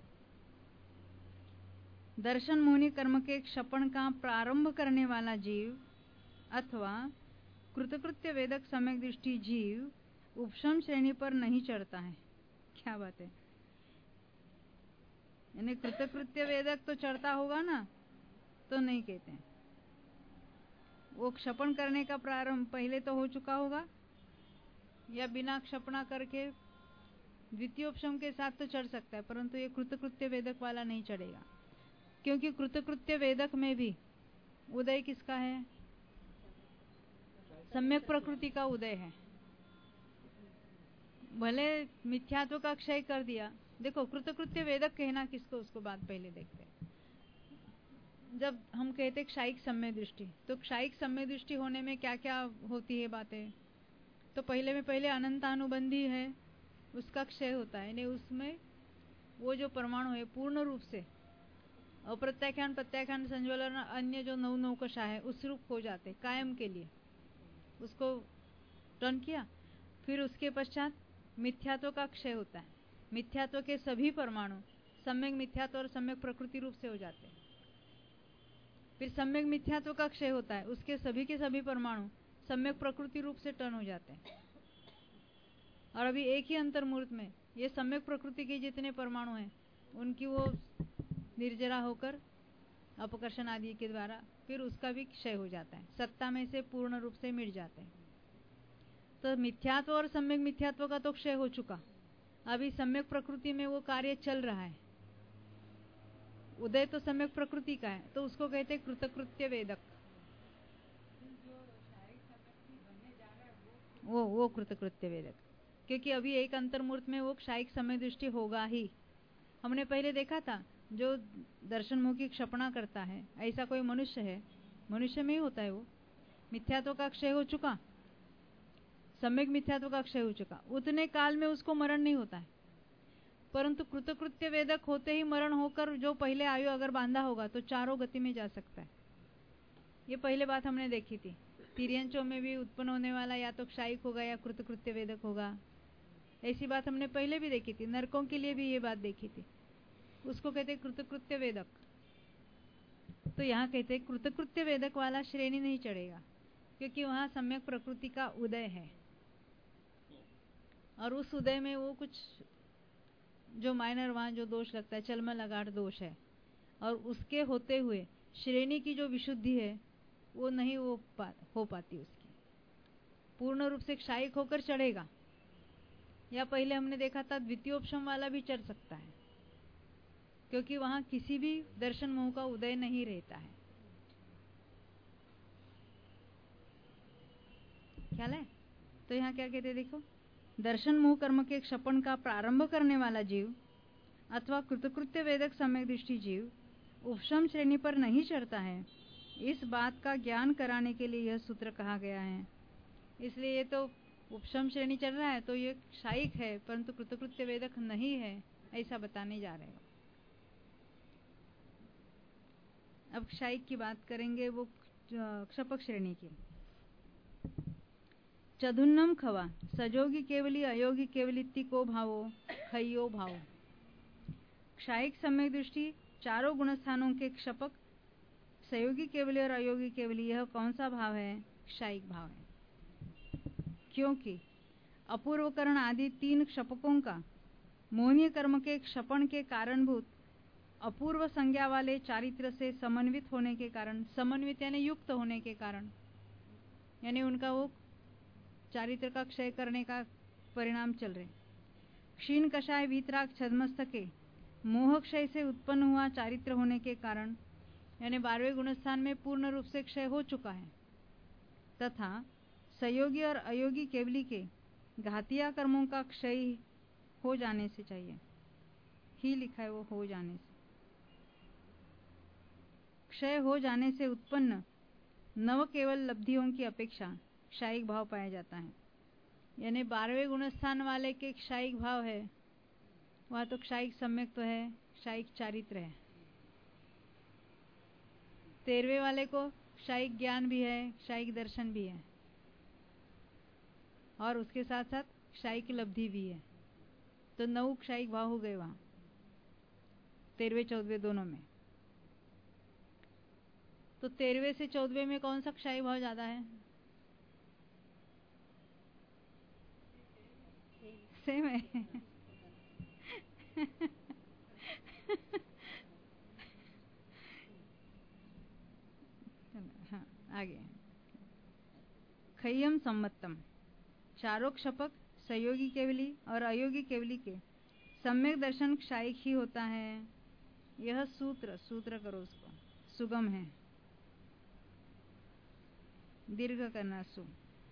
दर्शन मोहनी कर्म के क्षपण का प्रारंभ करने वाला जीव अथवा कृतकृत्य वेदक सम्यक दृष्टि जीव उपशम श्रेणी पर नहीं चढ़ता है। क्या बात है? यानी कृतकृत्य वेदक तो चढ़ता होगा ना, तो नहीं कहते हैं। वो क्षपण करने का प्रारंभ पहले तो हो चुका होगा, या बिना क्षपणा करके द्वितीय उपशम के साथ तो चढ़ सकता है, परंतु ये कृतकृत्य वेदक वाला नहीं चढ़ेगा, क्योंकि कृतकृत्य वेदक में भी उदय किसका है? सम्यक प्रकृति का उदय है। भले मिथ्यात्व का क्षय कर दिया। देखो कृतकृत्य वेदक कहना किसको, उसको बात पहले देखते हैं। जब हम कहते क्षायिक सम्यक दृष्टि, तो क्षायिक सम्यक दृष्टि होने में क्या क्या होती है बातें? तो पहले में पहले अनंतानुबंधी है, उसका क्षय होता है, यानी उसमें वो जो परमाणु है पूर्ण रूप से अप्रत्याख्यान प्रत्याख्यान संज्वलन अन्य जो नव नौकशा है उस रूप हो जाते कायम के लिए, उसको टर्न किया। फिर उसके पश्चात मिथ्यात्व का क्षय होता है, मिथ्यात्व के सभी परमाणु सम्यक मिथ्यात्व और सम्यक प्रकृति रूप से हो जाते हैं। फिर सम्यक मिथ्यात्व का क्षय होता है, उसके सभी के सभी परमाणु सम्यक प्रकृति रूप से टर्न हो जाते हैं। और अभी एक ही अंतर्मूर्त में ये सम्यक प्रकृति के जितने परमाणु हैं उनकी वो निर्जरा होकर अपकर्षण आदि के द्वारा फिर उसका भी क्षय हो जाता है, सत्ता में से पूर्ण रूप से मिट जाते हैं। तो मिथ्यात्व और सम्यक मिथ्यात्व का तो क्षय हो चुका, अभी सम्यक प्रकृति में वो कार्य चल रहा है। उदय तो सम्यक प्रकृति का है, तो उसको कहते हैं कृतकृत्य वेदक। वो वो कृतकृत्य वेदक, क्योंकि अभी एक अंतर्मूर्त में वो क्षायिक समय दृष्टि होगा ही। हमने पहले देखा था जो दर्शनमुखी क्षपणा करता है ऐसा कोई मनुष्य है, मनुष्य में ही होता है। वो मिथ्यात्व का क्षय हो चुका, सम्यक मिथ्यात्व का क्षय हो चुका, उतने काल में उसको मरण नहीं होता है। परंतु कृतकृत्य वेदक होते ही मरण होकर जो पहले आयु अगर बांधा होगा तो चारों गति में जा सकता है। ये पहले बात हमने देखी थी। तिर्यंचों में भी उत्पन्न होने वाला या तो क्षायिक होगा या कृतकृत्य वेदक होगा, ऐसी बात हमने पहले भी देखी थी। नरकों के लिए भी ये बात देखी थी, उसको कहते कृतकृत्य वेदक। तो यहाँ कहते कृतकृत्य वेदक वाला श्रेणी नहीं चढ़ेगा, क्योंकि वहां सम्यक प्रकृति का उदय है और उस उदय में वो कुछ जो माइनर वहां जो दोष लगता है चलमल अगाढ़ दोष है, और उसके होते हुए श्रेणी की जो विशुद्धि है वो नहीं वो पा, हो पाती उसकी। पूर्ण रूप से क्षायिक होकर चढ़ेगा, या पहले हमने देखा था द्वितीयोपशम वाला भी चढ़ सकता है, क्योंकि वहां किसी भी दर्शन मोह का उदय नहीं रहता है। ख्याल है? तो यहाँ क्या कहते देखो, दर्शन मोह कर्म के क्षपण का प्रारंभ करने वाला जीव अथवा कृतकृत्य वेदक सम्यक दृष्टि जीव उपशम श्रेणी पर नहीं चढ़ता है, इस बात का ज्ञान कराने के लिए यह सूत्र कहा गया है। इसलिए ये तो उपशम श्रेणी चल रहा है तो ये क्षायिक है परंतु कृतकृत्य वेदक नहीं है, ऐसा बताने जा रहे हो। अब क्षायिक की बात करेंगे, वो क्षपक श्रेणी की। चधुन्नम खवा सजोगी केवली अयोगी केवलित्ति को भावो खयो भावो। क्षायिक सम्यक दृष्टि चारों गुणस्थानों के क्षपक सयोगी केवली और अयोगी केवली, यह कौन सा भाव है? क्षायिक भाव है, क्योंकि अपूर्वकरण आदि तीन क्षपकों का मोहनीय कर्म के क्षपण के कारणभूत अपूर्व संज्ञा वाले चारित्र से समन्वित होने के कारण, समन्वित यानी युक्त होने के कारण, यानी उनका वो चारित्र का क्षय करने का परिणाम चल रहे। क्षीण कषाय वीतराग छद्मस्थ के मोह क्षय से उत्पन्न हुआ चारित्र होने के कारण, यानी बारहवें गुणस्थान में पूर्ण रूप से क्षय हो चुका है, तथा संयोगी और अयोगी केवली के घातिया कर्मों का क्षय हो जाने से चाहिए, ही लिखा है वो हो जाने से, क्षय हो जाने से उत्पन्न नव केवल लब्धियों की अपेक्षा क्षायिक भाव पाया जाता है। यानी बारहवें गुणस्थान वाले के क्षायिक भाव है, वह तो क्षायिक सम्यक तो है, क्षायिक चारित्र है। तेरहवें वाले को क्षायिक ज्ञान भी है, क्षायिक दर्शन भी है, और उसके साथ साथ क्षायिक लब्धि भी है। तो नौ क्षायिक भाव हो गए वहां तेरहवें चौदहवें दोनों में। तो तेरहवें से चौदहवें में कौन सा क्षायिक भाव ज्यादा है? सेम है। हाँ, आगे खय्यम सम्मतम चारों क्षपक सहयोगी केवली और अयोगी केवली के सम्यक दर्शन क्षायिक ही होता है। यह सूत्र सूत्र करो उसको, सुगम है, दीर्घ करना सु।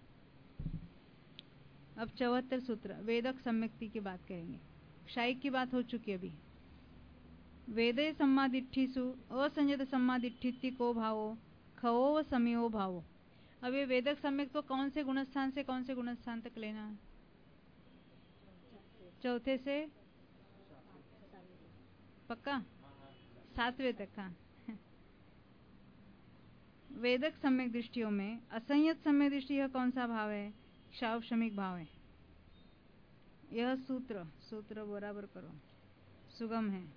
अब चौहत्तर सूत्र वेदक सम्यक्ति की बात करेंगे। क्षायिक की बात हो चुकी अभी। वेदे सम्मादिठ्ठिसु असंयत सम्मादिठ्ठिति को भावो खवो समियो भावो। अब ये वेदक सम्यक तो कौन से गुणस्थान से कौन से गुणस्थान तक लेना है? चौथे से पक्का सातवें तक। हाँ, वेदक सम्यक दृष्टियों में असंयत सम्यक दृष्टि यह कौन सा भाव है? क्षावक्षमिक भाव है। यह सूत्र सूत्र बराबर करो, सुगम है,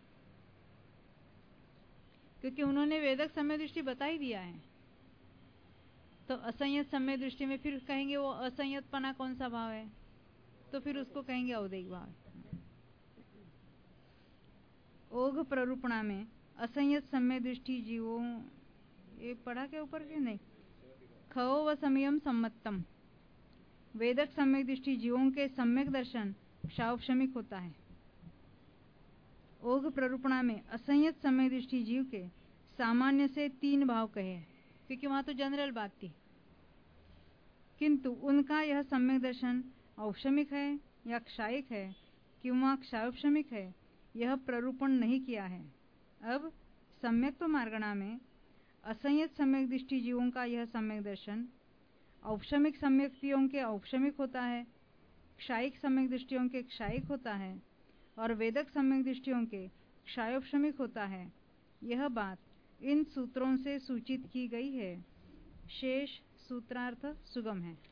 क्योंकि उन्होंने वेदक सम्यक दृष्टि बता ही दिया है। तो असंयत सम्यक दृष्टि में फिर कहेंगे वो असंयतपना कौन सा भाव है, तो फिर उसको कहेंगे औदैहिक भाव है। ओघ प्ररूपणा में असंयत सम्यक दृष्टि जीवों, ये पढ़ा के ऊपर के नहीं, खो व संयम सम्मतम, वेदक सम्यक दृष्टि जीवों के सम्यक दर्शन क्षावक्षमिक होता है। ओघ प्ररूपणा में असंयत सम्यक दृष्टि जीव के सामान्य से तीन भाव कहे, क्योंकि वहां तो जनरल बात थी, किंतु उनका यह सम्यक दर्शन औक्षमिक है या क्षायिक है किंवा क्षावक्षमिक है, यह प्ररूपण नहीं किया है। अब सम्यक्त्व मार्गणा में असंयत सम्यक दृष्टि जीवों का यह सम्यक दर्शन औक्षमिक सम्यक्तियों के औक्षमिक होता है, क्षायिक सम्यक दृष्टियों के क्षायिक होता है और वेदक सम्यक दृष्टियों के क्षायोक्षमिक होता है। यह बात इन सूत्रों से सूचित की गई है। शेष सूत्रार्थ सुगम है।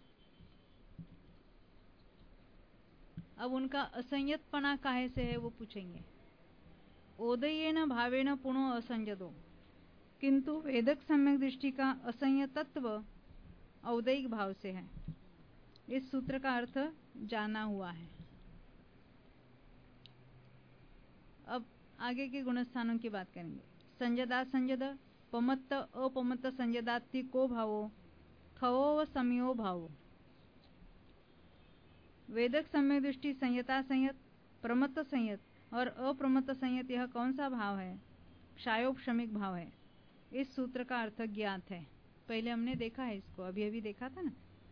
अब उनका असंयतपना काहे से है वो पूछेंगे। ओदयेन भावेन पुनो असंयतो, किंतु वेदक सम्यक दृष्टि का असंयतत्व औदैहिक भाव से है। इस सूत्र का अर्थ जाना हुआ है। अब आगे के गुणस्थानों की बात करेंगे। संजदा संजद, पमत्त अपमत्त संजदाति को भावो, खवो व समयो भावो। वेदक सम्यक दृष्टि संयता संयत, प्रमत्त संयत और अप्रमत्त संयत यह कौन सा भाव है? क्षायोपशमिक भाव है। इस सूत्र का अर्थ ज्ञात है, पहले हमने देखा है इसको, अभी अभी देखा था ना।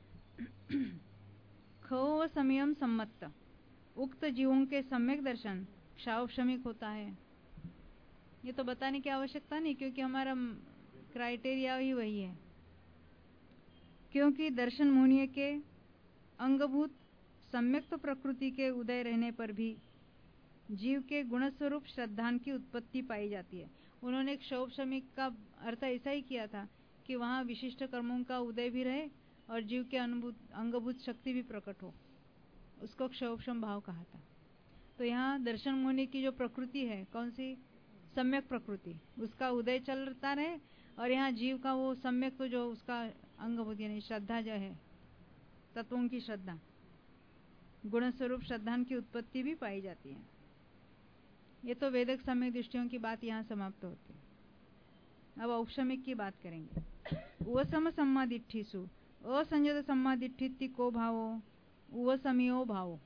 खो व समयम सम्मत्त, उक्त जीवों के सम्यक दर्शन क्षावक्षमिक होता है। ये तो बताने की आवश्यकता नहीं, क्योंकि हमारा क्राइटेरिया ही वही है। क्योंकि दर्शन मोहनीय के अंगभूत सम्यक्त प्रकृति के उदय रहने पर भी जीव के गुणस्वरूप श्रद्धान की उत्पत्ति पाई जाती है। उन्होंने क्षोभशमिक का अर्थ ऐसा ही किया था कि वहाँ विशिष्ट कर्मों का उदय भी रहे और जीव के अनुभूत अंगभूत शक्ति भी प्रकट हो, उसको क्षोभशम भाव कहा था। तो यहाँ दर्शन मोहनी की जो प्रकृति है, कौन सी? सम्यक प्रकृति, उसका उदय चलता रहे और यहाँ जीव का वो सम्यक तो जो उसका अंगभूत यानी श्रद्धा जो है, तत्वों की श्रद्धा, गुणस्वरूप श्रद्धान की उत्पत्ति भी पाई जाती है। ये तो वेदक सम्यक दृष्टियों की बात यहाँ समाप्त होती है। अब औक्षमिक की बात करेंगे। उवसम सम्मादिठ्ठिसु असंजत सम्मादिठ्ठिति को भावो, उवसमियो भावो।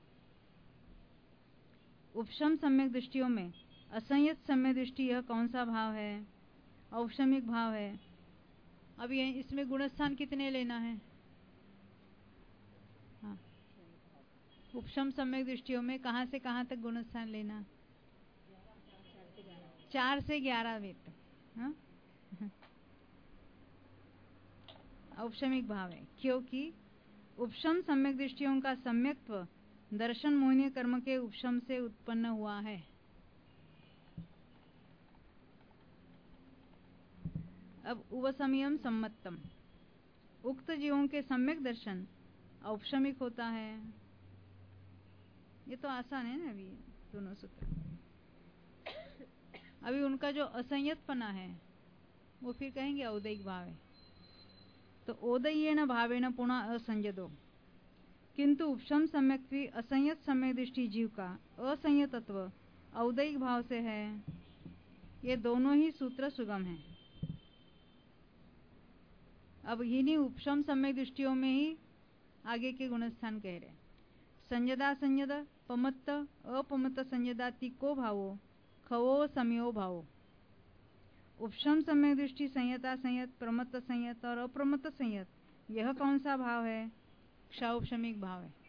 उपशम सम्यक दृष्टियों में असंयत सम्यक दृष्टि यह कौन सा भाव है? औक्षमिक भाव है। अब ये इसमें गुणस्थान कितने लेना है? हाँ, उपशम सम्यक दृष्टियों में कहाँ से कहाँ तक गुणस्थान लेना? चार से ग्यारह वेद। हाँ, औक्षमिक भाव है, क्योंकि उपशम सम्यक दृष्टियों का सम्यक्त्व दर्शन मोहनीय कर्म के उपशम से उत्पन्न हुआ है। अब उवसमियम सम्मतम, उक्त जीवों के सम्यक दर्शन औक्षमिक होता है। ये तो आसान है ना अभी दोनों सूत्र। अभी उनका जो असंयतपना है वो फिर कहेंगे औदैहिक भाव है। तो ओदयेन भावेन पुनः असंजदो, किंतु उपशम सम्यक्त्वी असंयत सम्यक दृष्टि जीव का असंयतत्व औदैहिक भाव से है। ये दोनों ही सूत्र सुगम हैं। अब इन्हीं उपशम सम्यक दृष्टियों में ही आगे के गुणस्थान कह रहे। संजदा संजद, पमत्त अपमत्त संजदाति को भावो, खवो समयो भावो। उपशम सम्यक दृष्टि संयता संयत, प्रमत्त संयत और अप्रमत्त संयत यह कौन सा भाव है? क्षाउपशमिक भाव है।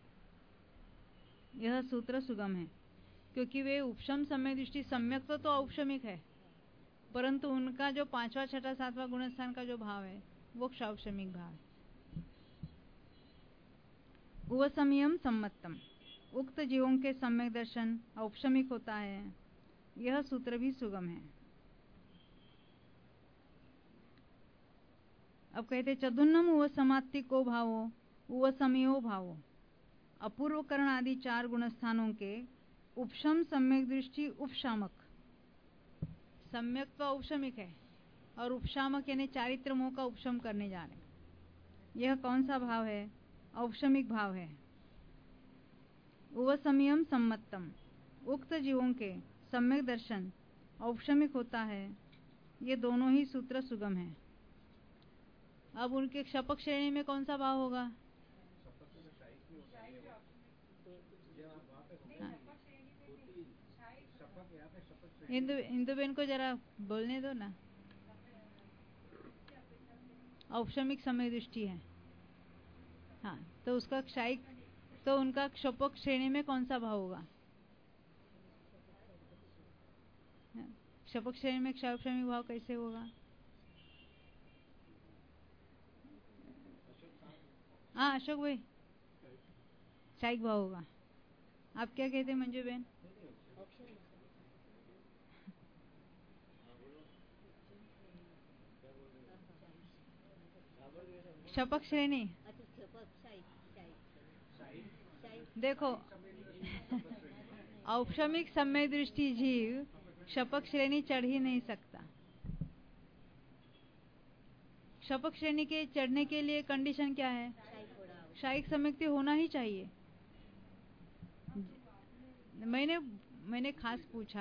यह सूत्र सुगम है, क्योंकि वे उपशम सम्यक दृष्टि सम्यक तो, तो औक्षमिक है, परंतु उनका जो पांचवा छठा सातवां गुणस्थान का जो भाव है वो क्षाउपशमिक भाव है। उवसमियम सम्मतम, उक्त जीवों के सम्यक दर्शन औक्षमिक होता है। यह सूत्र भी सुगम है। अब कहते चतुर्नम उव समात्तिको भावो उव समयो भावो। अपूर्व करण आदि चार गुणस्थानों के उपशम सम्यक दृष्टि उपशामक, सम्यक तो औपशमिक है और उपशामक यानी चारित्र मोह का उपशम करने जा रहे हैं। यह कौन सा भाव है? औपशमिक भाव है। उवसमयम सम्मतम, उक्त जीवों के सम्यक दर्शन औपशमिक होता है। ये दोनों ही सूत्र सुगम हैं। अब उनके क्षपक श्रेणी में कौन सा भाव होगा? इंदु इंदुबेन को जरा बोलने दो ना। औपशमिक समय दृष्टि है। हाँ, तो उसका क्षायिक, तो उनका क्षपक श्रेणी में कौन सा भाव होगा? क्षपक श्रेणी में क्षायौपशमिक भाव कैसे होगा? हाँ अशोक भाई, क्षायिक भाव होगा। आप क्या कहते हैं मंजू बहन? क्षपक श्रेणी देखो, औपशमिक सम्यक दृष्टि जीव क्षपक श्रेणी चढ़ ही नहीं सकता। क्षपक श्रेणी के चढ़ने के लिए कंडीशन क्या है? क्षायिक सम्यक्ति होना ही चाहिए। मैंने मैंने खास पूछा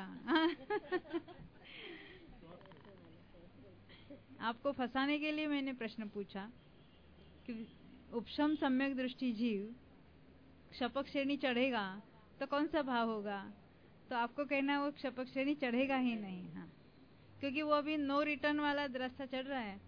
आपको फंसाने के लिए मैंने प्रश्न पूछा कि उपशम सम्यक दृष्टि जीव क्षपक श्रेणी चढ़ेगा तो कौन सा भाव होगा? तो आपको कहना है वो क्षपक श्रेणी चढ़ेगा ही नहीं। हाँ, क्योंकि वो अभी नो रिटर्न वाला रास्ता चढ़ रहा है।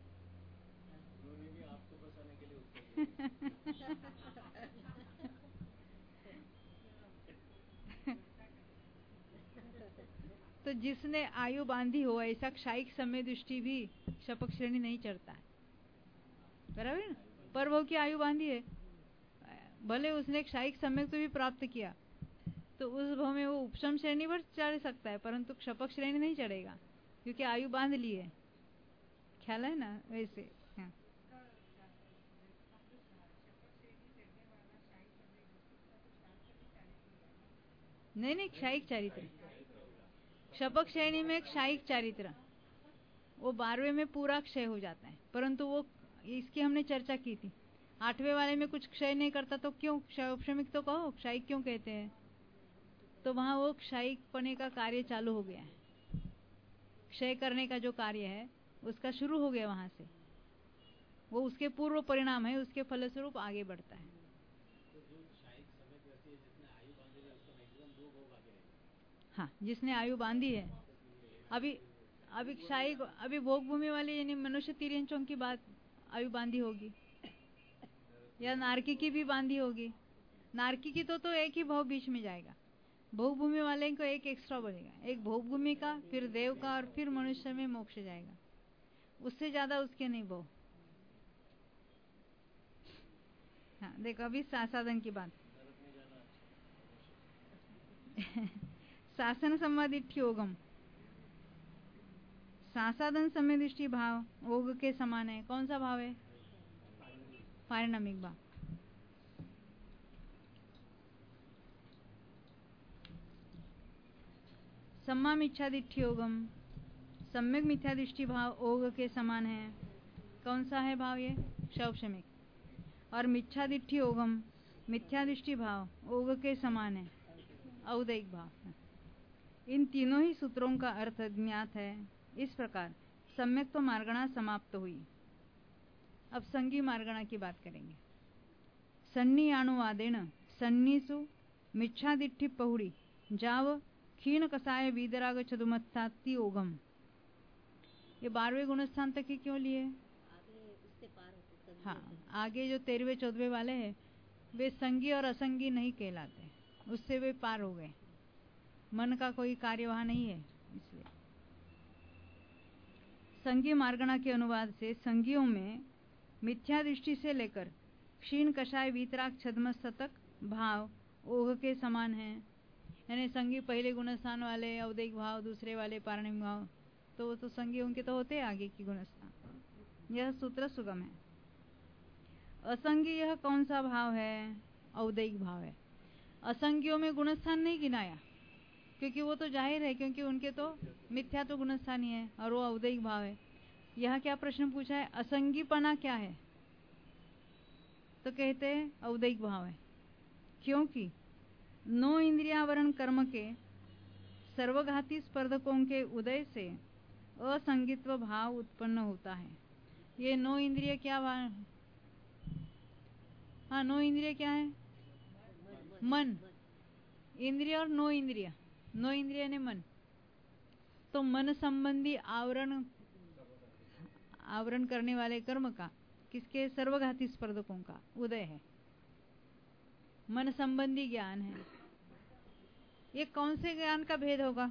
तो जिसने आयु बांधी हो ऐसा क्षायिक समय दृष्टि भी क्षपक श्रेणी नहीं चढ़ता है, बराबर ना? पर वो की आयु बांधी है, भले उसने क्षायिक सम्यक तो भी प्राप्त किया, तो उस भाव में वो उपशम श्रेणी पर चढ़ सकता है, परंतु क्षपक श्रेणी नहीं चढ़ेगा क्योंकि आयु बांध ली है। ख्याल है ना? वैसे हाँ। नहीं नहीं, क्षायिक चारित्र, क्षपक श्रेणी में क्षायिक चारित्र वो बारहवें में पूरा क्षय हो जाता है, परंतु वो इसकी हमने चर्चा की थी। आठवें वाले में कुछ क्षय नहीं करता तो क्यों क्षयौपशमिक तो कहो, क्षायिक क्यों कहते हैं? तो वहां वो क्षायिक पने का कार्य चालू हो गया है, क्षय करने का जो कार्य है उसका शुरू हो गया वहां से, वो उसके पूर्व परिणाम है, उसके फलस्वरूप आगे बढ़ता है। हाँ, जिसने आयु बांधी है। अभी अभी क्षायिक, अभी भोग भूमि वाले यानी मनुष्य तिर्यंचों की बात आयु बांधी होगी या नारकी की भी बांधी होगी। नारकी की तो तो एक ही भाव बीच में जाएगा, भोग भूमि वाले को एक एक्स्ट्रा बढ़ेगा, एक भोग भूमि का, फिर देव का और फिर मनुष्य में मोक्ष जाएगा, उससे ज्यादा उसके नहीं भाव। हाँ देखो, अभी साधन की बात शासन समाधिष्ठि योगम, सासाधन समय दृष्टि भाव ओग के समान है। कौन सा भाव है? पारिणामिक भाव। सम्मा मिथ्यादिष्टि योगम, सम्यक मिथ्या दृष्टि भाव ओग के समान है। कौन सा है भाव? ये क्षौपशमिक। और मिथ्यादिष्टि योगम, मिथ्या दृष्टि भाव ओग के समान है, औदैक भाव। इन तीनों ही सूत्रों का अर्थ ज्ञात है। इस प्रकार सम्यक तो मार्गणा समाप्त हुई। अब संगी मार्गणा की बात करेंगे। सन्नी अनुवादेन सन्नीसु मिच्छादिष्टि पहुड़ी जाव क्षीण कसाय वीदराग चतुमत्साति ओगम। ये बारहवें गुणस्थान तक ही क्यों लिए? हाँ, आगे जो तेरहवें चौदहवें वाले हैं वे संगी और असंगी नहीं कहलाते, उससे वे पार हो गए। मन का कोई कार्य वहां नहीं है, इसलिए संगी मार्गणा के अनुवाद से संगियों में मिथ्या दृष्टि से लेकर क्षीण कषाय वीतराग छद्मस्त तक भाव ओघ के समान है। यानी संगी पहले गुणस्थान वाले औदैक भाव, दूसरे वाले पारणिक भाव, तो वो तो संगियों के तो होते हैं आगे की गुणस्थान। यह सूत्र सुगम है। असंगी यह कौन सा भाव है? औदैहिक भाव है। असंगियों में गुणस्थान नहीं गिनाया, क्योंकि वो तो जाहिर है, क्योंकि उनके तो मिथ्या तो गुणस्थान ही है और वो औदैहिक भाव है। यहाँ क्या प्रश्न पूछा है? असंगीपना क्या है? तो कहते हैं औदैहिक भाव है, क्योंकि नो इंद्रियावरण कर्म के सर्वघाती स्पर्धकों के उदय से असंगित्व भाव उत्पन्न होता है। ये नो इंद्रिय क्या भाव? हाँ, नो इंद्रिय क्या है? मन। इंद्रिय और नो इंद्रिय, नो इंद्रिय ने मन, तो मन संबंधी आवरण आवरण करने वाले कर्म का, किसके? सर्वघाती स्पर्धकों का उदय है, मन संबंधी ज्ञान है। ये कौन से ज्ञान का भेद होगा?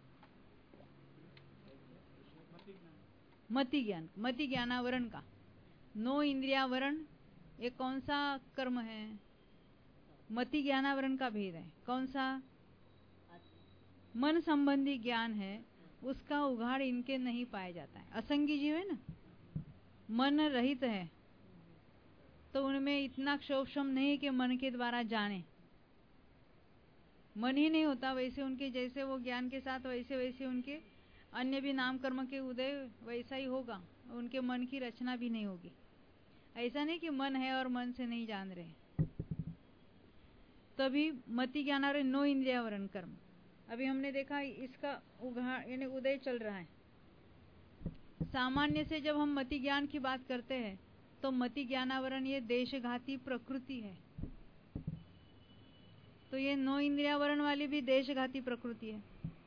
मति ज्ञान, मति ज्ञानावरण का। नो इंद्रियावरण ये कौन सा कर्म है? मति ज्ञानावरण का भेद है। कौन सा? मन संबंधी ज्ञान है, उसका उघाड़ इनके नहीं पाया जाता है। असंगी जीव है ना, मन रहित है, तो उनमें इतना क्षोभशम नहीं कि मन के द्वारा जाने। मन ही नहीं होता, वैसे उनके जैसे वो ज्ञान के साथ वैसे वैसे उनके अन्य भी नाम कर्म के उदय वैसा ही होगा, उनके मन की रचना भी नहीं होगी। ऐसा नहीं कि मन है और मन से नहीं जान रहे। तभी मति ज्ञानावरण नो इंद्रियावरण कर्म। अभी हमने देखा इसका उघाड़ यानी उदय चल रहा है। सामान्य से जब हम मति ज्ञान की बात करते हैं तो मति ज्ञानावरण ये देशघाती प्रकृति है, तो ये नो इंद्रियावरण वाली भी देशघाती प्रकृति है।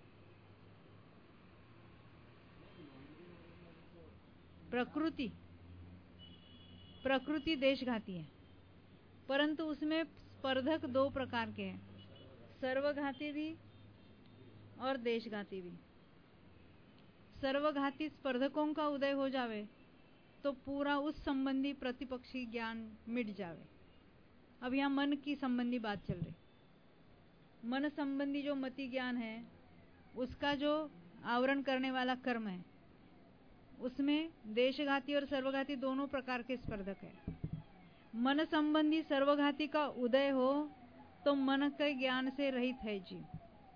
प्रकृति प्रकृति देशघाती है, परंतु उसमें स्पर्धक दो प्रकार के हैं, सर्वघाती भी और देशघाती भी। सर्वघाती स्पर्धकों का उदय हो जावे तो पूरा उस संबंधी प्रतिपक्षी ज्ञान मिट जावे। अब यहाँ मन की संबंधी बात चल रही। मन संबंधी जो मति ज्ञान है, उसका जो आवरण करने वाला कर्म है, उसमें देशघाती और सर्वघाती दोनों प्रकार के स्पर्धक है। मन संबंधी सर्वघाती का उदय हो तो मन के ज्ञान से रहित है जीव।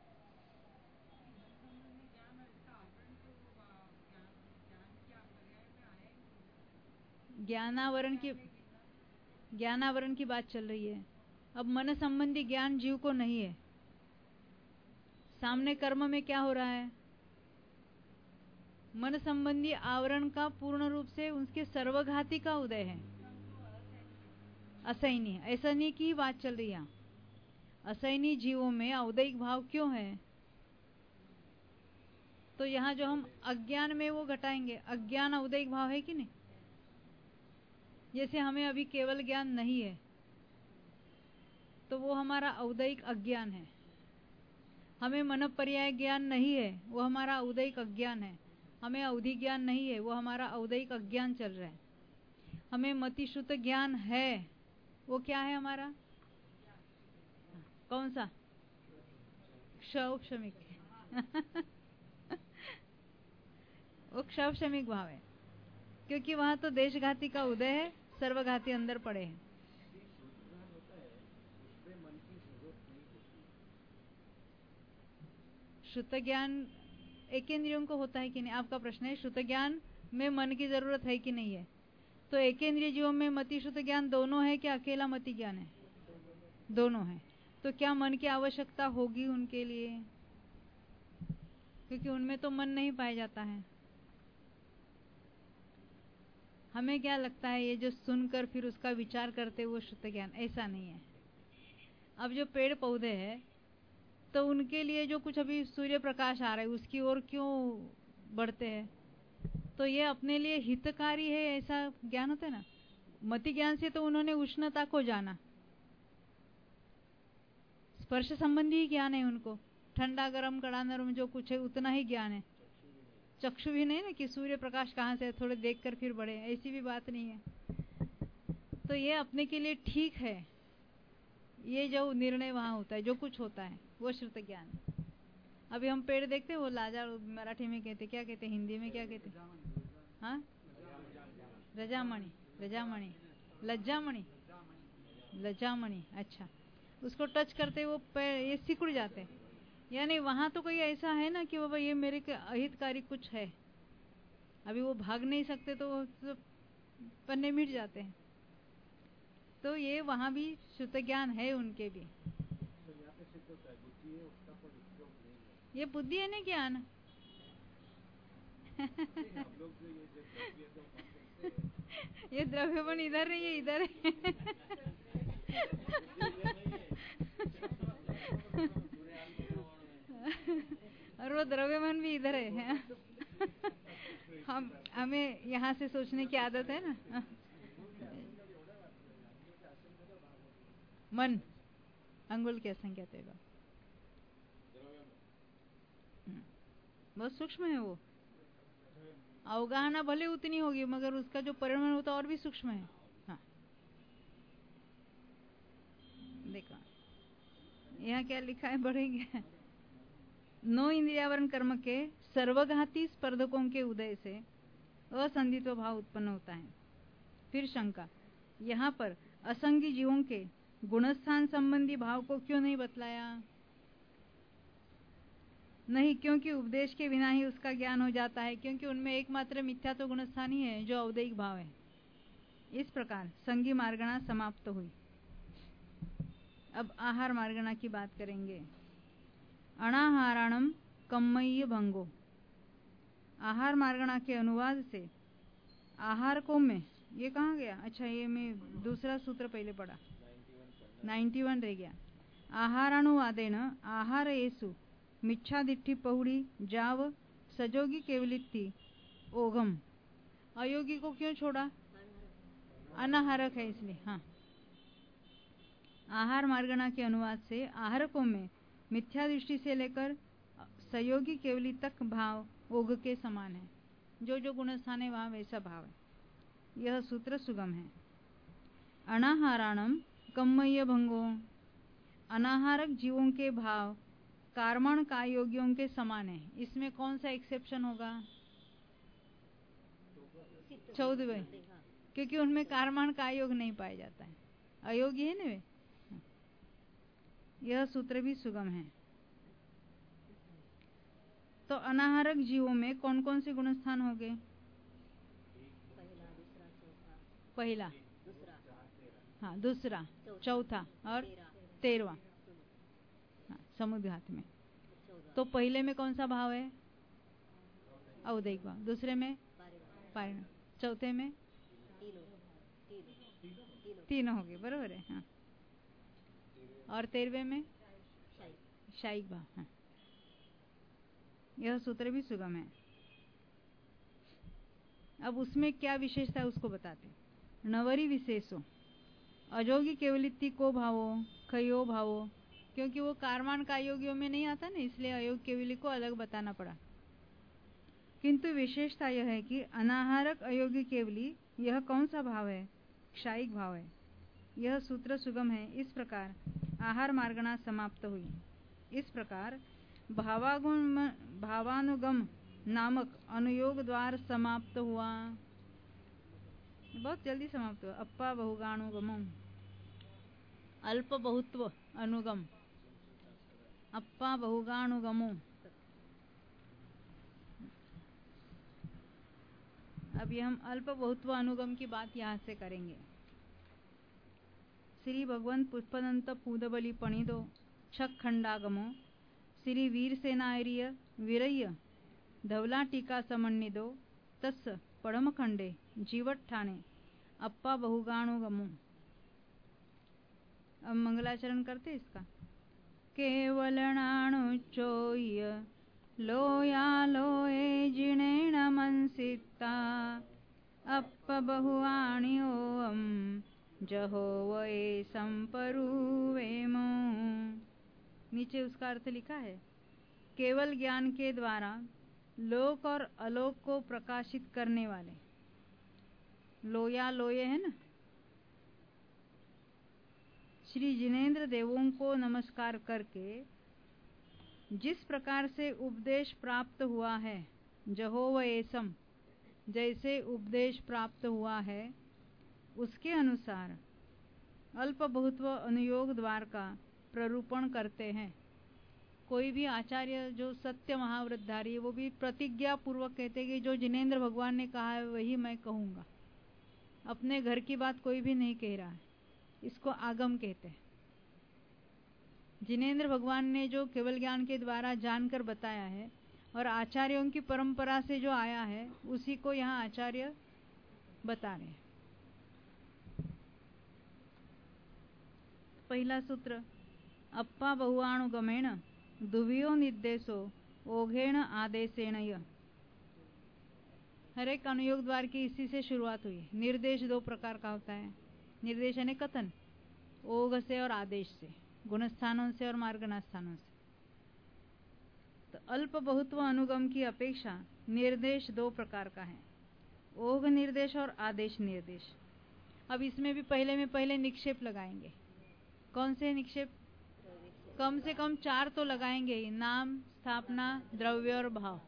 ज्ञानावरण की ज्ञानावरण की बात चल रही है। अब मन संबंधी ज्ञान जीव को नहीं है। सामने कर्म में क्या हो रहा है? मन संबंधी आवरण का पूर्ण रूप से उसके सर्वघाती का उदय है। असैनी, असैनी की बात चल रही है। असैनी जीवों में औदैहिक भाव क्यों है? तो यहाँ जो हम अज्ञान में वो घटाएंगे, अज्ञान औदैहिक भाव है कि नहीं? जैसे हमें अभी केवल ज्ञान नहीं है तो वो हमारा औदैहिक अज्ञान है। हमें मन पर्याय ज्ञान नहीं है, वो हमारा औदैहिक अज्ञान है। हमें अवधि ज्ञान नहीं है, वो हमारा औदैहिक अज्ञान चल रहा है। हमें मतिश्रुत ज्ञान है, वो क्या है हमारा? कौन सा? क्षौक्षमिक वो क्षौक्षमिक भाव है, क्योंकि वहां तो देशघाती का उदय है, सर्वघाती अंदर पड़े हैं। शुद्ध ज्ञान एकेंद्रियों को होता है कि नहीं? आपका प्रश्न है शुद्ध ज्ञान में मन की जरूरत है कि नहीं है। तो एकेंद्रिय जीवों में मति शुद्ध ज्ञान दोनों है कि अकेला मति ज्ञान है? दोनों है। तो क्या मन की आवश्यकता होगी उनके लिए? क्योंकि उनमें तो मन नहीं पाया जाता है। हमें क्या लगता है, ये जो सुनकर फिर उसका विचार करते वो शुद्ध ज्ञान? ऐसा नहीं है। अब जो पेड़ पौधे हैं तो उनके लिए जो कुछ अभी सूर्य प्रकाश आ रहा है उसकी ओर क्यों बढ़ते हैं? तो ये अपने लिए हितकारी है, ऐसा ज्ञान होता है ना। मति ज्ञान से तो उन्होंने उष्णता को जाना, स्पर्श संबंधी ज्ञान है उनको, ठंडा गरम कड़ा नरम जो कुछ है उतना ही ज्ञान है। चक्षु भी नहीं ना कि सूर्य प्रकाश कहाँ से थोड़े देखकर फिर बढ़े, ऐसी भी बात नहीं है। तो ये अपने के लिए ठीक है। ये जो निर्णय वहां होता है, जो कुछ होता है वो श्रुत ज्ञान है। अभी हम पेड़ देखते हैं, वो लाजा मराठी में कहते, क्या कहते, हिंदी में क्या कहते? हाँ, रजामणि, रजामणि, लज्जामणि, लज्जामणि, अच्छा, उसको टच करते वो पैर ये सिकुड़ जाते। यानी वहां तो कोई ऐसा है ना कि बाबा ये मेरे के अहितकारी कुछ है, अभी वो भाग नहीं सकते तो, तो पन्ने मिट जाते हैं। तो ये वहां भी शुद्ध ज्ञान है उनके भी। ये बुद्धि है ना ज्ञान। ये द्रव्य पण इधर नहीं है, इधर है। और वो द्रव्यमान भी इधर है। हम हमें यहाँ से सोचने की आदत है ना। मन अंगुल के संकेत है, बहुत सूक्ष्म है वो। अवगाहना भले उतनी होगी मगर उसका जो परिमाण होता है और भी सूक्ष्म है। हाँ देखो यहाँ क्या लिखा है, बढ़ेंगे। नौ इंद्रियावरण कर्म के सर्वघाती स्पर्धकों के उदय से असंदित्व भाव उत्पन्न होता है। फिर शंका, यहाँ पर असंगी जीवों के गुणस्थान संबंधी भाव को क्यों नहीं बतलाया? नहीं, क्योंकि उपदेश के बिना ही उसका ज्ञान हो जाता है, क्योंकि उनमें एकमात्र मिथ्या तो गुणस्थान ही है जो औदैहिक भाव है। इस प्रकार संगी मार्गणा समाप्त हुई। अब आहार मार्गणा की बात करेंगे। अनाहाराणम कम्मय्य भंगो। आहार मार्गणा के अनुवाद से आहार को में, ये कहाँ गया? अच्छा, ये मैं दूसरा सूत्र पहले पढ़ा, इक्यानवे रह गया। आहारानुवादेन आहारेषु मिच्छादिट्ठी पहुड़ी जाव सजोगी केवलित्ति ओघम। अयोगी को क्यों छोड़ा? अनाहारक है इसलिए। हाँ, आहार मार्गणा के अनुवाद से आहारकों में मिथ्या दृष्टि से लेकर सयोगी केवली तक भाव ओघ के समान है। जो जो गुणस्थान है वहां वैसा भाव है। यह सूत्र सुगम है। अनाहाराणम कम्मय्य भंगो। अनाहारक जीवों के भाव कार्मण कायोगियों के समान है। इसमें कौन सा एक्सेप्शन होगा? चौदहवें, क्योंकि उनमें कार्मण कायोग नहीं पाया जाता है, अयोगी है ना वे। यह सूत्र भी सुगम है। तो अनाहारक जीवों में कौन कौन से गुणस्थान हो गए? पहला, हाँ दूसरा, चौथा और तेरवा। हाँ, समुद्घात में। तो पहले में कौन सा भाव है? औदैहिक भाव। दूसरे में पारिण। चौथे में तीन हो गए, बरोबर है। हाँ, और तेरहवें में शायिक भाव। हाँ, यह सूत्र भी सुगम है। अब उसमें क्या विशेषता है उसको बताते। नवरी विशेषो अजोगी केवलित्ति को भावो खयो भावो। क्योंकि वो कार्मान कायोगियों में नहीं आता ना, इसलिए अयोग केवली को अलग बताना पड़ा। किंतु विशेषता यह है कि अनाहारक अयोगी केवली यह कौन सा भाव है? क्षायिक भाव है। यह सूत्र सुगम है। इस प्रकार आहार मार्गणा समाप्त हुई। इस प्रकार भावागुण भावानुगम नामक अनुयोग द्वार समाप्त हुआ। बहुत जल्दी समाप्त हुआ। अप्पा बहुगानुगम, अल्प बहुत्व अनुगम, अप्पा बहुगानुगमो। अभी हम अल्प बहुत्व अनुगम की बात यहाँ से करेंगे। श्री भगवंत पुष्पदंत पूदबली पणिदो छक खंडागमो श्री वीर सेनार्य वीरय्य धवला टीका समन्विदो तस् पड़म खंडे जीवट ठाणे अप्पा बहुगानुगमो। अब मंगलाचरण करते इसका। केवल नाणुचोय लोया लोए जिणेण मनसिता अप्प बहुआणि ओम जहो वये संपरुवेमो। नीचे उसका अर्थ लिखा है। केवल ज्ञान के द्वारा लोक और अलोक को प्रकाशित करने वाले। लोया लोये है ना। श्री जिनेन्द्र देवों को नमस्कार करके जिस प्रकार से उपदेश प्राप्त हुआ है, जहो व एसम, जैसे उपदेश प्राप्त हुआ है उसके अनुसार अल्प बहुत्व अनुयोग द्वार का प्ररूपण करते हैं। कोई भी आचार्य जो सत्य महावृतधारी है वो भी प्रतिज्ञा पूर्वक कहते हैं कि जो जिनेंद्र भगवान ने कहा है वही मैं कहूँगा। अपने घर की बात कोई भी नहीं कह रहा है, इसको आगम कहते हैं। जिनेंद्र भगवान ने जो केवल ज्ञान के द्वारा जानकर बताया है और आचार्यों की परंपरा से जो आया है उसी को यहाँ आचार्य बता रहे हैं। पहला सूत्र, अप्पा बहुआणुगमेण दुव्यो निर्देशो ओघेण आदेशेण य। हर एक अनुयोग द्वार की इसी से शुरुआत हुई। निर्देश दो प्रकार का होता है। निर्देश यानी कथन, ओघ से और आदेश से, गुणस्थानों से और मार्गना स्थानों से। तो अल्प बहुत्व अनुगम की अपेक्षा निर्देश दो प्रकार का है, ओघ निर्देश और आदेश निर्देश। अब इसमें भी पहले में पहले निक्षेप लगाएंगे। कौन से निक्षेप? कम से कम चार तो लगाएंगे ही, नाम, स्थापना, द्रव्य और भाव।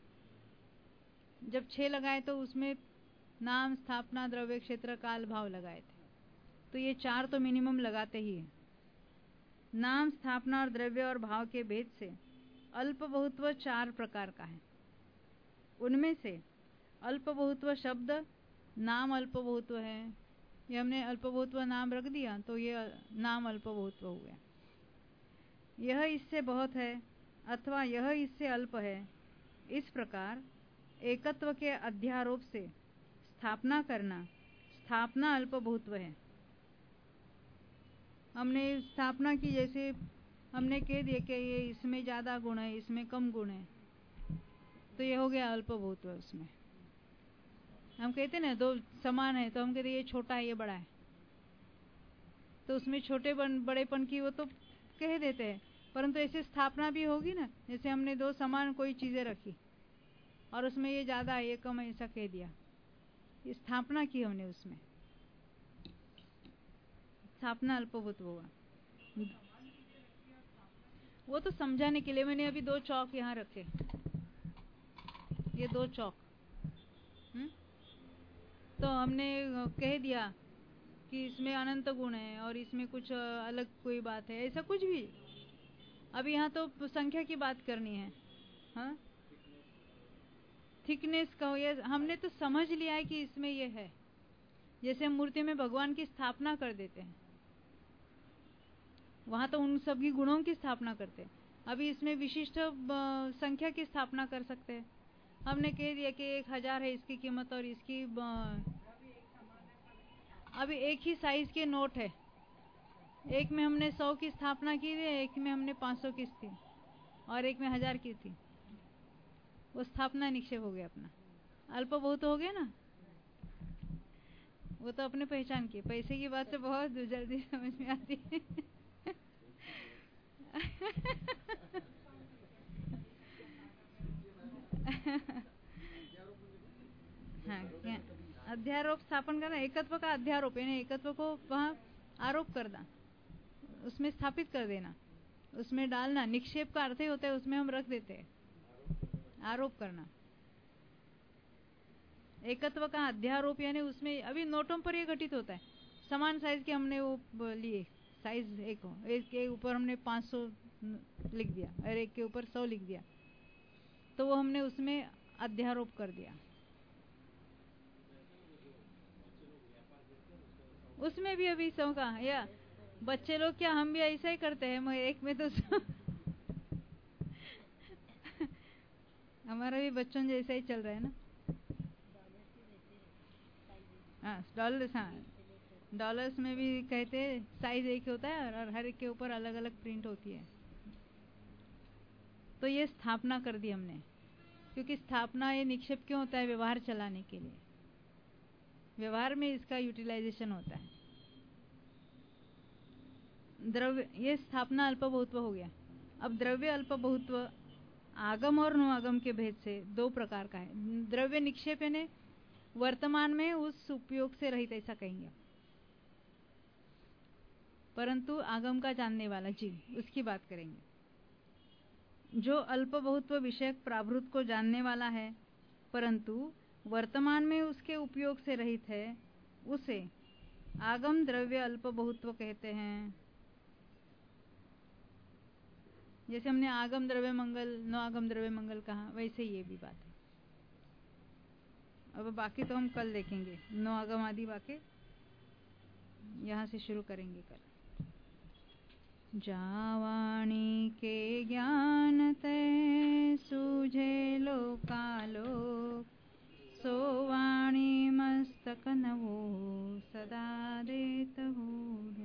जब छह लगाए तो उसमें नाम, स्थापना, द्रव्य, क्षेत्र, काल, भाव लगाए थे, तो ये चार तो मिनिमम लगाते ही है। नाम, स्थापना और द्रव्य और भाव के भेद से अल्प बहुत्व चार प्रकार का है। उनमें से अल्प बहुत्व शब्द नाम अल्प बहुत्व है। ये हमने अल्प बहुत्व नाम रख दिया तो ये नाम अल्प बहुत्व हो गया। यह इससे बहुत है अथवा यह इससे अल्प है, इस प्रकार एकत्व के अध्यारोप से स्थापना करना स्थापना अल्प बहुत्व है। हमने स्थापना की, जैसे हमने कह दिया कि ये इसमें ज्यादा गुण है, इसमें कम गुण है, तो ये हो गया अल्प बहुत्व। उसमें हम कहते ना दो समान है तो हम कहते ये छोटा है ये बड़ा है, तो उसमें छोटे बड़ेपन की वो तो कह देते हैं, परंतु ऐसे स्थापना भी होगी ना। जैसे हमने दो समान कोई चीजें रखी और उसमें ये ज्यादा है ये कम है, ऐसा कह दिया, ये स्थापना की हमने, उसमें स्थापना अल्पभूत हुआ। वो तो समझाने के लिए मैंने अभी दो चौक यहाँ रखे, ये दो चौक। हम्म तो हमने कह दिया कि इसमें अनंत गुण है और इसमें कुछ अलग कोई बात है, ऐसा कुछ भी। अब यहाँ तो संख्या की बात करनी है। हाँ, थिकनेस का हो, ये हमने तो समझ लिया है कि इसमें ये है। जैसे हम मूर्ति में भगवान की स्थापना कर देते हैं, वहां तो उन सभी गुणों की स्थापना करते हैं। अभी इसमें विशिष्ट संख्या की स्थापना कर सकते हैं। हमने कह दिया कि एक हजार है इसकी कीमत और इसकी अभी एक ही साइज के नोट है, एक में हमने सौ की स्थापना की थी, एक में हमने पांच सौ की थी और एक में हजार की थी। वो स्थापना निक्षेप हो गया अपना, अल्प बहुत हो गया ना। वो तो अपने पहचान की, पैसे की बात तो बहुत जल्दी समझ में आती है। हाँ, क्या अध्यारोप स्थापन करना, एकत्व का अध्यारोप यानी एकत्व को वहाँ आरोप करना, उसमें स्थापित कर देना, उसमें डालना। निक्षेप का अर्थ ही होता है उसमें हम रख देते हैं, आरोप करना। एकत्व का अध्यारोप यानी उसमें अभी नोटों पर ये घटित होता है। समान साइज के हमने वो लिए, साइज एक हो, एक के ऊपर हमने पाँच सौ लिख दिया और एक के ऊपर सौ लिख दिया, तो वो हमने उसमें अध्यारोप कर दिया। उसमें भी अभी सौ का, या बच्चे लोग क्या, हम भी ऐसा ही करते हैं। एक में तो हमारा भी बच्चों जैसा ही चल रहा है ना। हाँ, डॉलर्स, हाँ डॉलर्स में भी कहते हैं साइज एक होता है और हर एक के ऊपर अलग अलग प्रिंट होती है। तो ये स्थापना कर दी हमने, क्योंकि स्थापना ये निक्षेप क्यों होता है? व्यवहार चलाने के लिए, व्यवहार में इसका यूटिलाइजेशन होता है। द्रव्य, ये स्थापना अल्प बहुत्व हो गया। अब द्रव्य अल्प बहुत्व आगम और अनुआगम के भेद से दो प्रकार का है। द्रव्य निक्षेप यानी वर्तमान में उस उपयोग से रहित, ऐसा कहेंगे। परंतु आगम का जानने वाला जीव, उसकी बात करेंगे। जो अल्प बहुत्व विषयक प्राभृत को जानने वाला है, परंतु वर्तमान में उसके उपयोग से रहित है, उसे आगम द्रव्य अल्प बहुत्व कहते हैं। जैसे हमने आगम द्रव्य मंगल, न आगम द्रव्य मंगल कहा, वैसे ये भी बात है। अब बाकी तो हम कल देखेंगे, नो आगम आदि बाकी यहाँ से शुरू करेंगे कल। जावाणी के ज्ञान ते सूझे लोकालोक, सोवाणी मस्तक नवो सदा देत हो